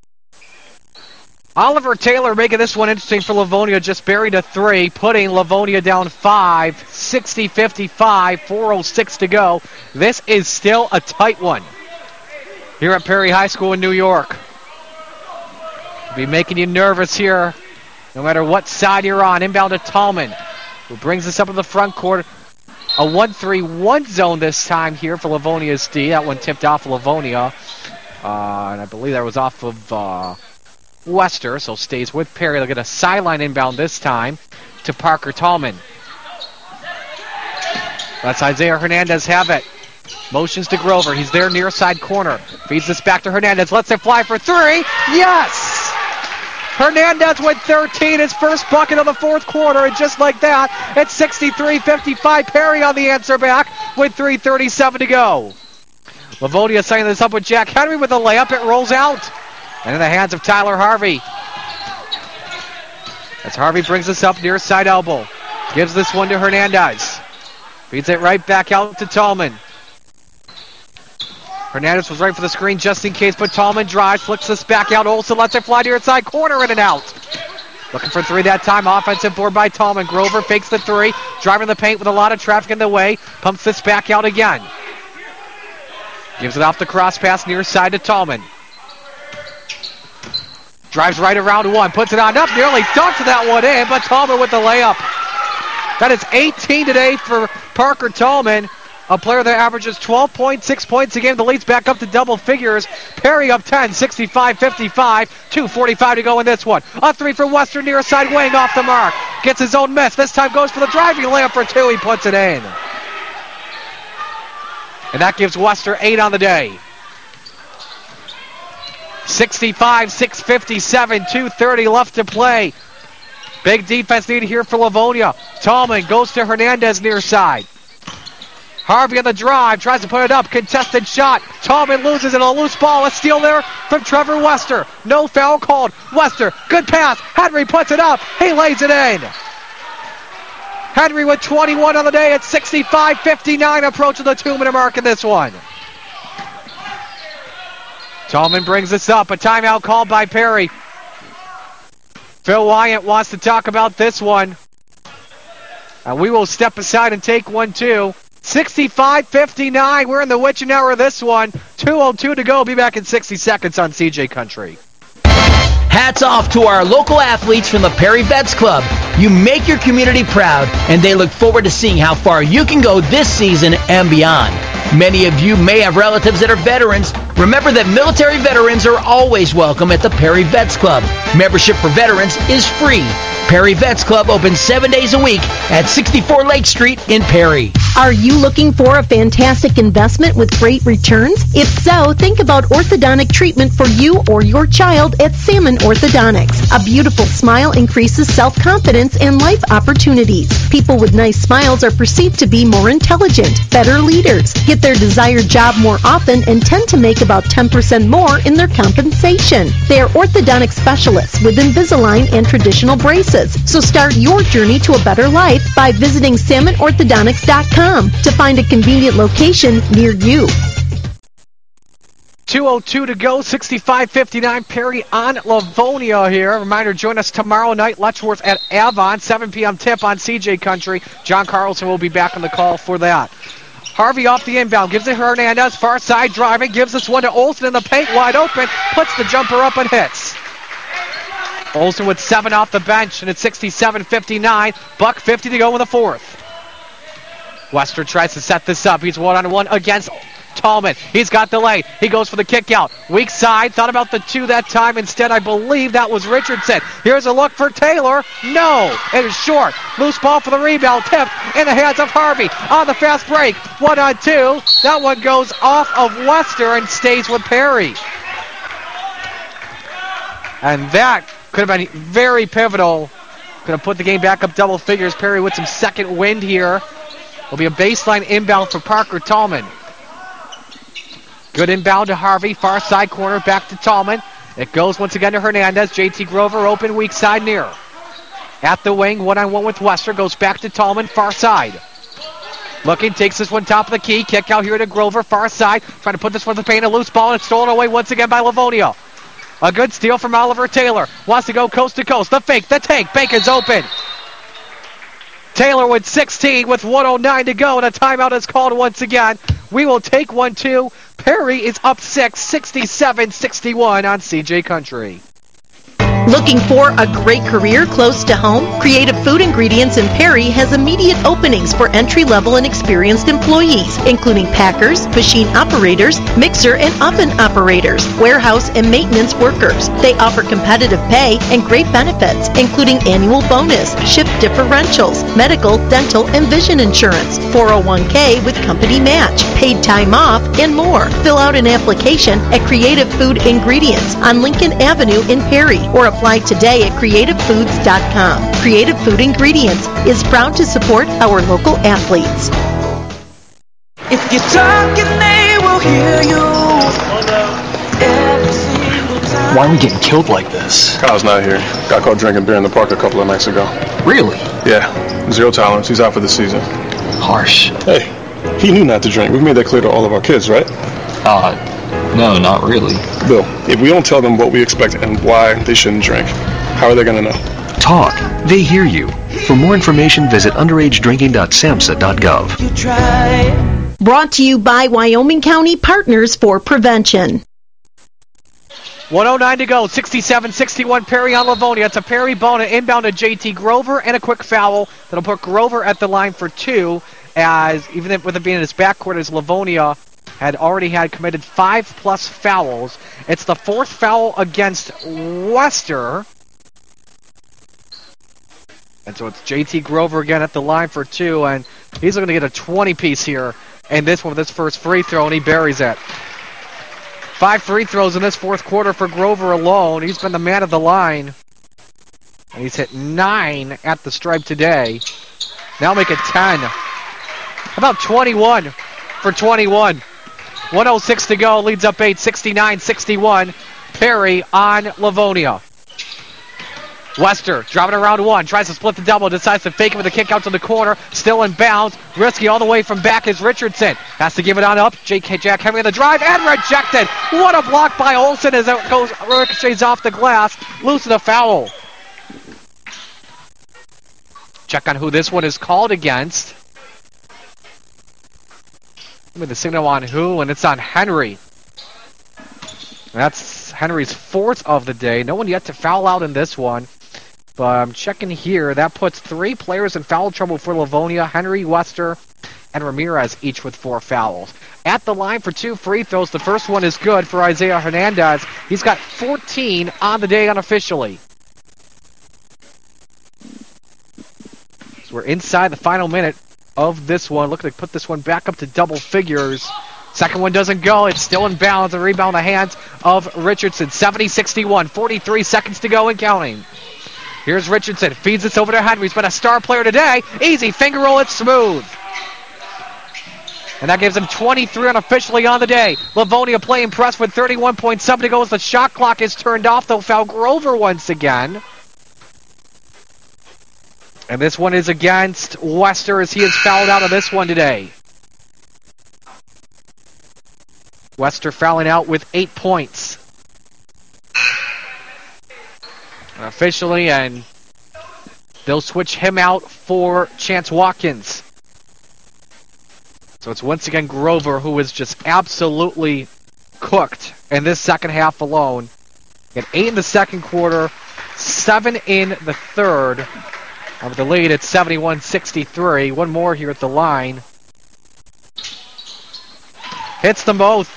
Speaker 3: Oliver Taylor making this one interesting for Livonia. Just buried a 3, putting Livonia down 5, 60-55, 4:06 to go. This is still a tight one here at Perry High School in New York. Be making you nervous here, no matter what side you're on. Inbound to Tallman, who brings this up in the front court. A 1-3-1 zone this time here for Livonia's D. That one tipped off Livonia, and I believe that was off of Wester, so stays with Perry. They'll get a sideline inbound this time to Parker Tallman. That's Isaiah Hernandez have it. Motions to Grover. He's there near side corner. Feeds this back to Hernandez. Lets it fly for 3. Yes! Hernandez with 13, his first bucket of the fourth quarter, and just like that, it's 63-55. Perry on the answer back with 3:37 to go. Livonia setting this up with Jack Henry with a layup. It rolls out. And in the hands of Tyler Harvey. As Harvey brings this up near side elbow. Gives this one to Hernandez. Feeds it right back out to Tallman. Hernandez was right for the screen just in case, but Tallman drives, flicks this back out. Olsen lets it fly near side corner, in and out. Looking for 3 that time. Offensive board by Tallman. Grover fakes the 3. Driving the paint with a lot of traffic in the way. Pumps this back out again. Gives it off the cross pass near side to Tallman. Drives right around 1, puts it on up, nearly dunked that one in, but Tallman with the layup. That is 18 today for Parker Tallman, a player that averages 12 points, 6 points a game. The lead's back up to double figures. Perry up 10, 65-55, 2:45 to go in this one. A 3 for Western near side wing off the mark. Gets his own miss. This time goes for the driving layup for 2. He puts it in. And that gives Wester 8 on the day. 65, 6:57, 2:30 left to play. Big defense needed here for Livonia. Tallman goes to Hernandez near side. Harvey on the drive, tries to put it up, contested shot. Tallman loses it, a loose ball, a steal there from Trevor Wester. No foul called. Wester, good pass. Henry puts it up, he lays it in. Henry with 21 on the day at 65-59, approaching the 2-minute mark in this one. Tallman brings this up, a timeout called by Perry. Phil Wyant wants to talk about this one. And we will step aside and take one too. 65-59, we're in the witching hour of this one. 2:02 to go, be back in 60 seconds on CJ Country.
Speaker 9: Hats off to our local athletes from the Perry Vets Club. You make your community proud, and they look forward to seeing how far you can go this season and beyond. Many of you may have relatives that are veterans. Remember that military veterans are always welcome at the Perry Vets Club. Membership for veterans is free. Perry Vets Club opens 7 days a week at 64 Lake Street in Perry.
Speaker 4: Are you looking for a fantastic investment with great returns? If so, think about orthodontic treatment for you or your child at Salmon Orthodontics. A beautiful smile increases self-confidence and life opportunities. People with nice smiles are perceived to be more intelligent, better leaders, get their desired job more often, and tend to make about 10% more in their compensation. They are orthodontic specialists with Invisalign and traditional braces. So start your journey to a better life by visiting salmonorthodontics.com to find a convenient location near you.
Speaker 3: 2:02 to go, 65-59, Perry on Livonia here. Reminder, join us tomorrow night, Letchworth at Avon, 7 p.m. tip on CJ Country. John Carlson will be back on the call for that. Harvey off the inbound, gives it Hernandez, far side driving, gives this one to Olsen in the paint, wide open, puts the jumper up and hits. Olsen with 7 off the bench, and it's 67-59. $1:50 to go in the fourth. Wester tries to set this up. He's one-on-one against Tallman. He's got the lane. He goes for the kick out. Weak side. Thought about the 2 that time. Instead, I believe that was Richardson. Here's a look for Taylor. No. It is short. Loose ball for the rebound. Tipped in the hands of Harvey. On the fast break. 1-on-2. That one goes off of Wester and stays with Perry. And that could have been very pivotal. Could have put the game back up double figures. Perry with some second wind here. Will be a baseline inbound for Parker Tallman. Good inbound to Harvey. Far side corner back to Tallman. It goes once again to Hernandez. JT Grover open weak side near. At the wing, 1-on-1 with Wester. Goes back to Tallman. Far side. Looking, takes this one top of the key. Kick out here to Grover. Far side. Trying to put this one in the paint. A loose ball and it's stolen away once again by Livonia. A good steal from Oliver Taylor. Wants to go coast to coast. The fake, the take. Bacon's open. Taylor with 16 with 1:09 to go, and a timeout is called once again. We will take 1-2. Perry is up 6, 67-61 on CJ Country.
Speaker 4: Looking for a great career close to home? Creative Food Ingredients in Perry has immediate openings for entry-level and experienced employees, including packers, machine operators, mixer and oven operators, warehouse and maintenance workers. They offer competitive pay and great benefits, including annual bonus, shift differentials, medical, dental, and vision insurance, 401k with company match, paid time off, and more. Fill out an application at Creative Food Ingredients on Lincoln Avenue in Perry, or apply today at creativefoods.com. Creative Food Ingredients is proud to support our local athletes.
Speaker 10: If you're talking, they will hear you. Every single time.
Speaker 11: Why are we getting killed like this?
Speaker 12: Kyle's not here. Got caught drinking beer in the park a couple of nights ago.
Speaker 11: Really?
Speaker 12: Yeah. 0 tolerance. He's out for the season.
Speaker 11: Harsh.
Speaker 12: Hey, he knew not to drink. We've made that clear to all of our kids, right?
Speaker 11: No, not really.
Speaker 12: Bill, if we don't tell them what we expect and why they shouldn't drink, how are they going to know?
Speaker 13: Talk. They hear you. For more information, visit underagedrinking.samhsa.gov.
Speaker 10: You try.
Speaker 4: Brought to you by Wyoming County Partners for Prevention.
Speaker 3: 1:09 to go, 67-61 Perry on Livonia. It's a Perry ball, an inbound to JT Grover, and a quick foul that'll put Grover at the line for 2, as even with it being in his backcourt, as Livonia had already committed 5+ fouls. It's the 4th foul against Wester. And so it's JT Grover again at the line for 2, and he's going to get a 20-piece here And this one with his first free throw, and he buries it. 5 free throws in this fourth quarter for Grover alone. He's been the man of the line. And he's hit 9 at the stripe today. Now make it 10. About 21 for 21. 1:06 to go. Leads up 8, 69-61. Perry on Livonia. Wester driving around 1, tries to split the double, decides to fake it with a kick out to the corner, still in bounds, risky all the way from back is Richardson. Has to give it on up, Jack Henry on the drive, and rejected. What a block by Olsen as it goes, ricochets off the glass, losing a foul. Check on who this one is called against. Give me the signal on who, and it's on Henry. That's Henry's 4th of the day. No one yet to foul out in this one. But I'm checking here. That puts 3 players in foul trouble for Livonia. Henry, Wester, and Ramirez, each with 4 fouls. At the line for 2 free throws. The first one is good for Isaiah Hernandez. He's got 14 on the day unofficially. So we're inside the final minute of this one. Looking to put this one back up to double figures. Second one doesn't go. It's still in bounds. A rebound in the hands of Richardson. 70-61. 43 seconds to go and counting. Here's Richardson. Feeds this over to Henry. He's been a star player today. Easy. Finger roll it smooth. And that gives him 23 unofficially on the day. Livonia playing press with 31.7 to go as the shot clock is turned off. They'll foul Grover once again. And this one is against Wester as he is fouled out of this one today. Wester fouling out with 8 points. Officially, and they'll switch him out for Chance Watkins. So it's once again Grover who is just absolutely cooked in this second half alone. At 8 in the second quarter, 7 in the third. And with the lead at 71-63. One more here at the line. Hits them both.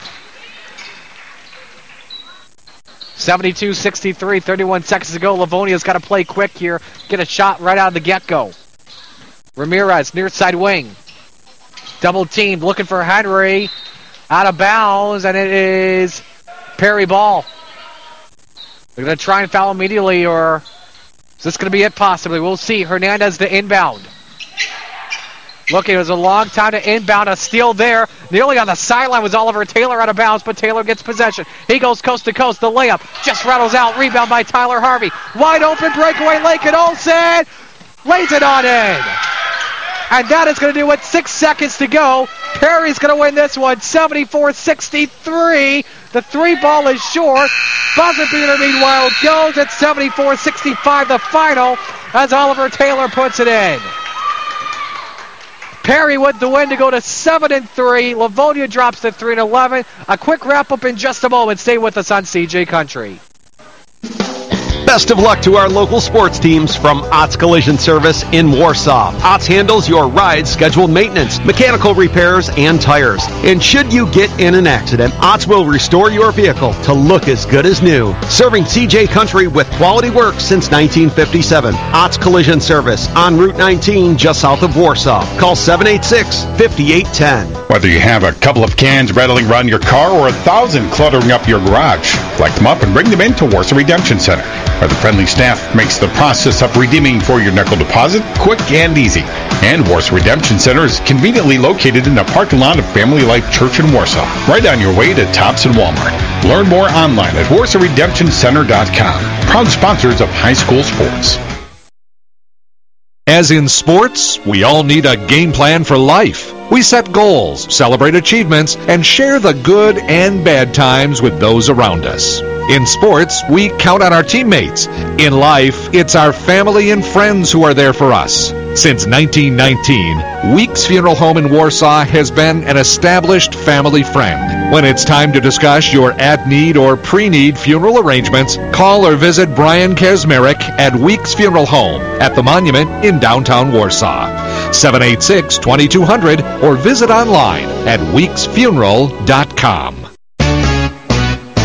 Speaker 3: 72-63, 31 seconds to go. Livonia's got to play quick here. Get a shot right out of the get-go. Ramirez, near side wing. Double teamed, looking for Henry. Out of bounds, and it is Perry ball. They're going to try and foul immediately, or is this going to be it possibly? We'll see. Hernandez the inbound. Look, it was a long time to inbound. A steal there. Nearly on the sideline was Oliver Taylor out of bounds, but Taylor gets possession. He goes coast to coast. The layup just rattles out. Rebound by Tyler Harvey. Wide open breakaway. Lakin Olsen lays it on in. And that is going to do it. 6 seconds to go. Perry's going to win this one. 74-63. The 3 ball is short. Buzzer beater, meanwhile, goes at 74-65. The final as Oliver Taylor puts it in. Perry with the win to go to 7-3. Livonia drops to 3-11. A quick wrap-up in just a moment. Stay with us on CJ Country.
Speaker 6: Best of luck to our local sports teams from Ott's Collision Service in Warsaw. Ott's handles your ride scheduled maintenance, mechanical repairs, and tires. And should you get in an accident, Ott's will restore your vehicle to look as good as new. Serving CJ Country with quality work since 1957. Ott's Collision Service on Route 19 just south of Warsaw. Call 786-5810.
Speaker 8: Whether you have a couple of cans rattling around your car or 1,000 cluttering up your garage, collect them up and bring them into Warsaw Redemption Center, where the friendly staff makes the process of redeeming for your nickel deposit quick and easy. And Warsaw Redemption Center is conveniently located in the parking lot of Family Life Church in Warsaw, right on your way to Tops and Walmart. Learn more online at WarsawRedemptionCenter.com. Proud sponsors of high school sports.
Speaker 2: As in sports, we all need a game plan for life. We set goals, celebrate achievements, and share the good and bad times with those around us. In sports, we count on our teammates. In life, it's our family and friends who are there for us. Since 1919, Weeks Funeral Home in Warsaw has been an established family friend. When it's time to discuss your at-need or pre-need funeral arrangements, call or visit Brian Kazmarek at Weeks Funeral Home at the Monument in downtown Warsaw. 786-2200 or visit online at weeksfuneral.com.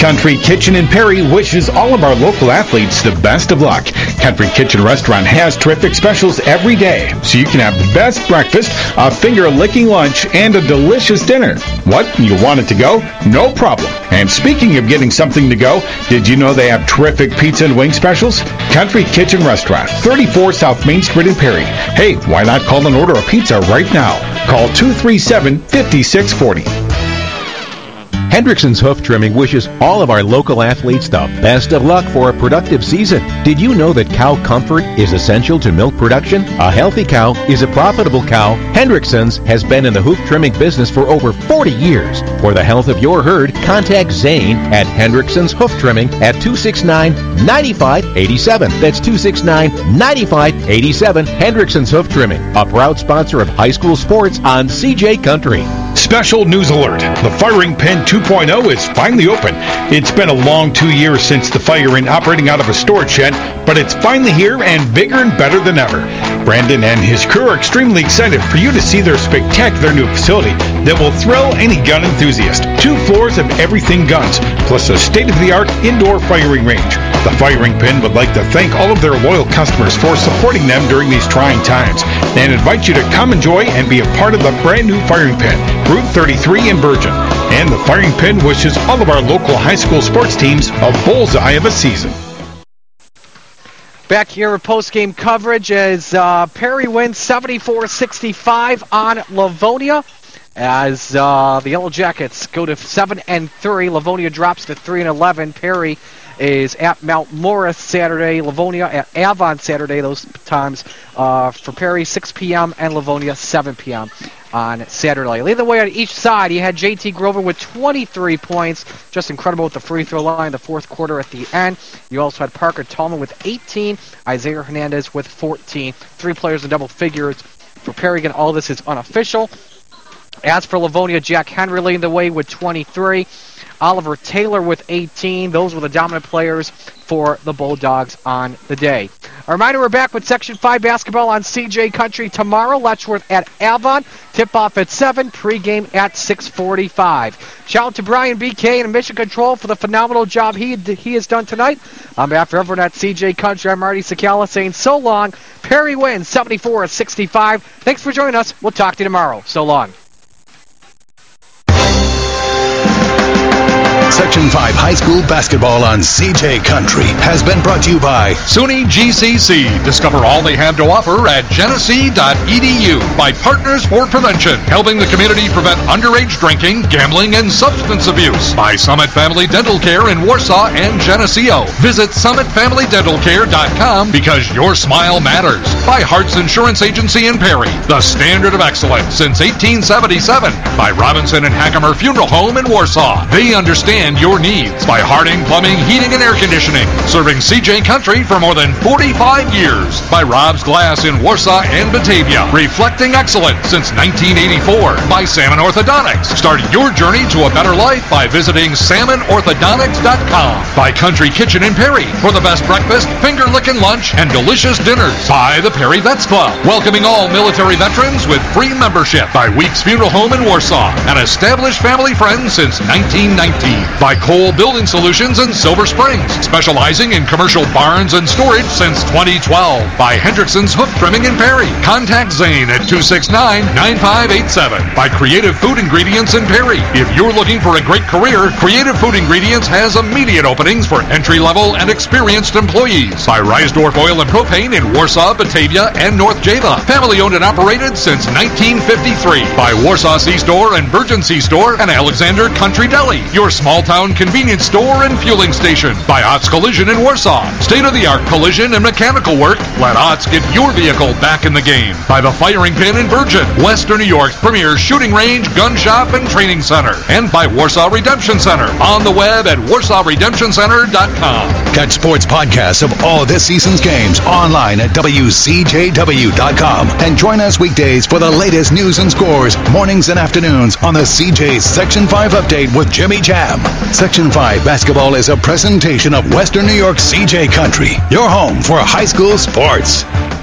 Speaker 8: Country Kitchen in Perry wishes all of our local athletes the best of luck. Country Kitchen Restaurant has terrific specials every day, so you can have the best breakfast, a finger-licking lunch, and a delicious dinner. What? You want it to go? No problem. And speaking of getting something to go, did you know they have terrific pizza and wing specials? Country Kitchen Restaurant, 34 South Main Street in Perry. Hey, why not call and order a pizza right now? Call 237-5640.
Speaker 7: Hendrickson's Hoof Trimming wishes all of our local athletes the best of luck for a productive season. Did you know that cow comfort is essential to milk production? A healthy cow is a profitable cow. Hendrickson's has been in the hoof trimming business for over 40 years. For the health of your herd, contact Zane at Hendrickson's Hoof Trimming at 269-9587. That's 269-9587. Hendrickson's Hoof Trimming, a proud sponsor of high school sports on CJ Country.
Speaker 8: Special news alert. The Firing Pin 2.0 is finally open. It's been a long 2 years since the firing operating out of a storage shed, but it's finally here and bigger and better than ever. Brandon and his crew are extremely excited for you to see their spectacular new facility that will thrill any gun enthusiast. 2 floors of everything guns, plus a state-of-the-art indoor firing range. The Firing Pin would like to thank all of their loyal customers for supporting them during these trying times and invite you to come enjoy and be a part of the brand new Firing Pin, Route 33 in Virgin. And the Firing Pin wishes all of our local high school sports teams a bullseye of a season.
Speaker 3: Back here with post-game coverage as Perry wins 74-65 on Livonia. As the Yellow Jackets go to 7-3, Livonia drops to 3-11. Perry is at Mount Morris Saturday, Livonia at Avon Saturday. Those times for Perry 6 p.m. and Livonia 7 p.m. on Saturday. Leading the way on each side, you had J.T. Grover with 23 points. Just incredible with the free throw line, the fourth quarter at the end. You also had Parker Tallman with 18, Isaiah Hernandez with 14. 3 players in double figures for Perry. Again, all this is unofficial. As for Livonia, Jack Henry leading the way with 23. Oliver Taylor with 18. Those were the dominant players for the Bulldogs on the day. A reminder, we're back with Section 5 basketball on CJ Country tomorrow. Letchworth at Avon. Tip-off at 7. Pregame at 6:45. Shout out to Brian BK and Mission Control for the phenomenal job he has done tonight. On behalf of everyone at CJ Country, I'm Marty Sakala saying so long. Perry wins 74-65. Thanks for joining us. We'll talk to you tomorrow. So long.
Speaker 1: Section 5 High School Basketball on CJ Country has been brought to you by
Speaker 2: SUNY GCC. Discover all they have to offer at genesee.edu by Partners for Prevention, helping the community prevent underage drinking, gambling, and substance abuse. By Summit Family Dental Care in Warsaw and Geneseo. Visit summitfamilydentalcare.com because your smile matters. By Hart's Insurance Agency in Perry, the standard of excellence since 1877. By Robinson and Hackemer Funeral Home in Warsaw. They understand your needs. By Harding Plumbing, Heating, and Air Conditioning, serving CJ Country for more than 45 years. By Rob's Glass in Warsaw and Batavia, reflecting excellence since 1984. By Salmon Orthodontics. Start your journey to a better life by visiting salmonorthodontics.com. By Country Kitchen in Perry for the best breakfast, finger-licking lunch, and delicious dinners. By the Perry Vets Club, welcoming all military veterans with free membership. By Weeks Funeral Home in Warsaw, an established family friend since 1919. By Cole Building Solutions in Silver Springs, specializing in commercial barns and storage since 2012. By Hendrickson's Hoof Trimming in Perry. Contact Zane at 269-9587. By Creative Food Ingredients in Perry. If you're looking for a great career, Creative Food Ingredients has immediate openings for entry-level and experienced employees. By Reisdorf Oil and Propane in Warsaw, Batavia, and North Java. Family-owned and operated since 1953. By Warsaw C-Store and Virgin C-Store and Alexander Country Deli. Your small-town convenience store and fueling station. By Otts Collision in Warsaw. State-of-the-art collision and mechanical work. Let Otts get your vehicle back in the game. By the Firing Pin in Virgin, Western New York's premier shooting range, gun shop, and training center. And by Warsaw Redemption Center. On the web at warsawredemptioncenter.com.
Speaker 1: Catch sports podcasts of all this season's games online at WCJW.com. And join us weekdays for the latest news and scores, mornings and afternoons on the CJ Section 5 Update with Jimmy Jam. Section 5 Basketball is a presentation of Western New York CJ Country, your home for high school sports.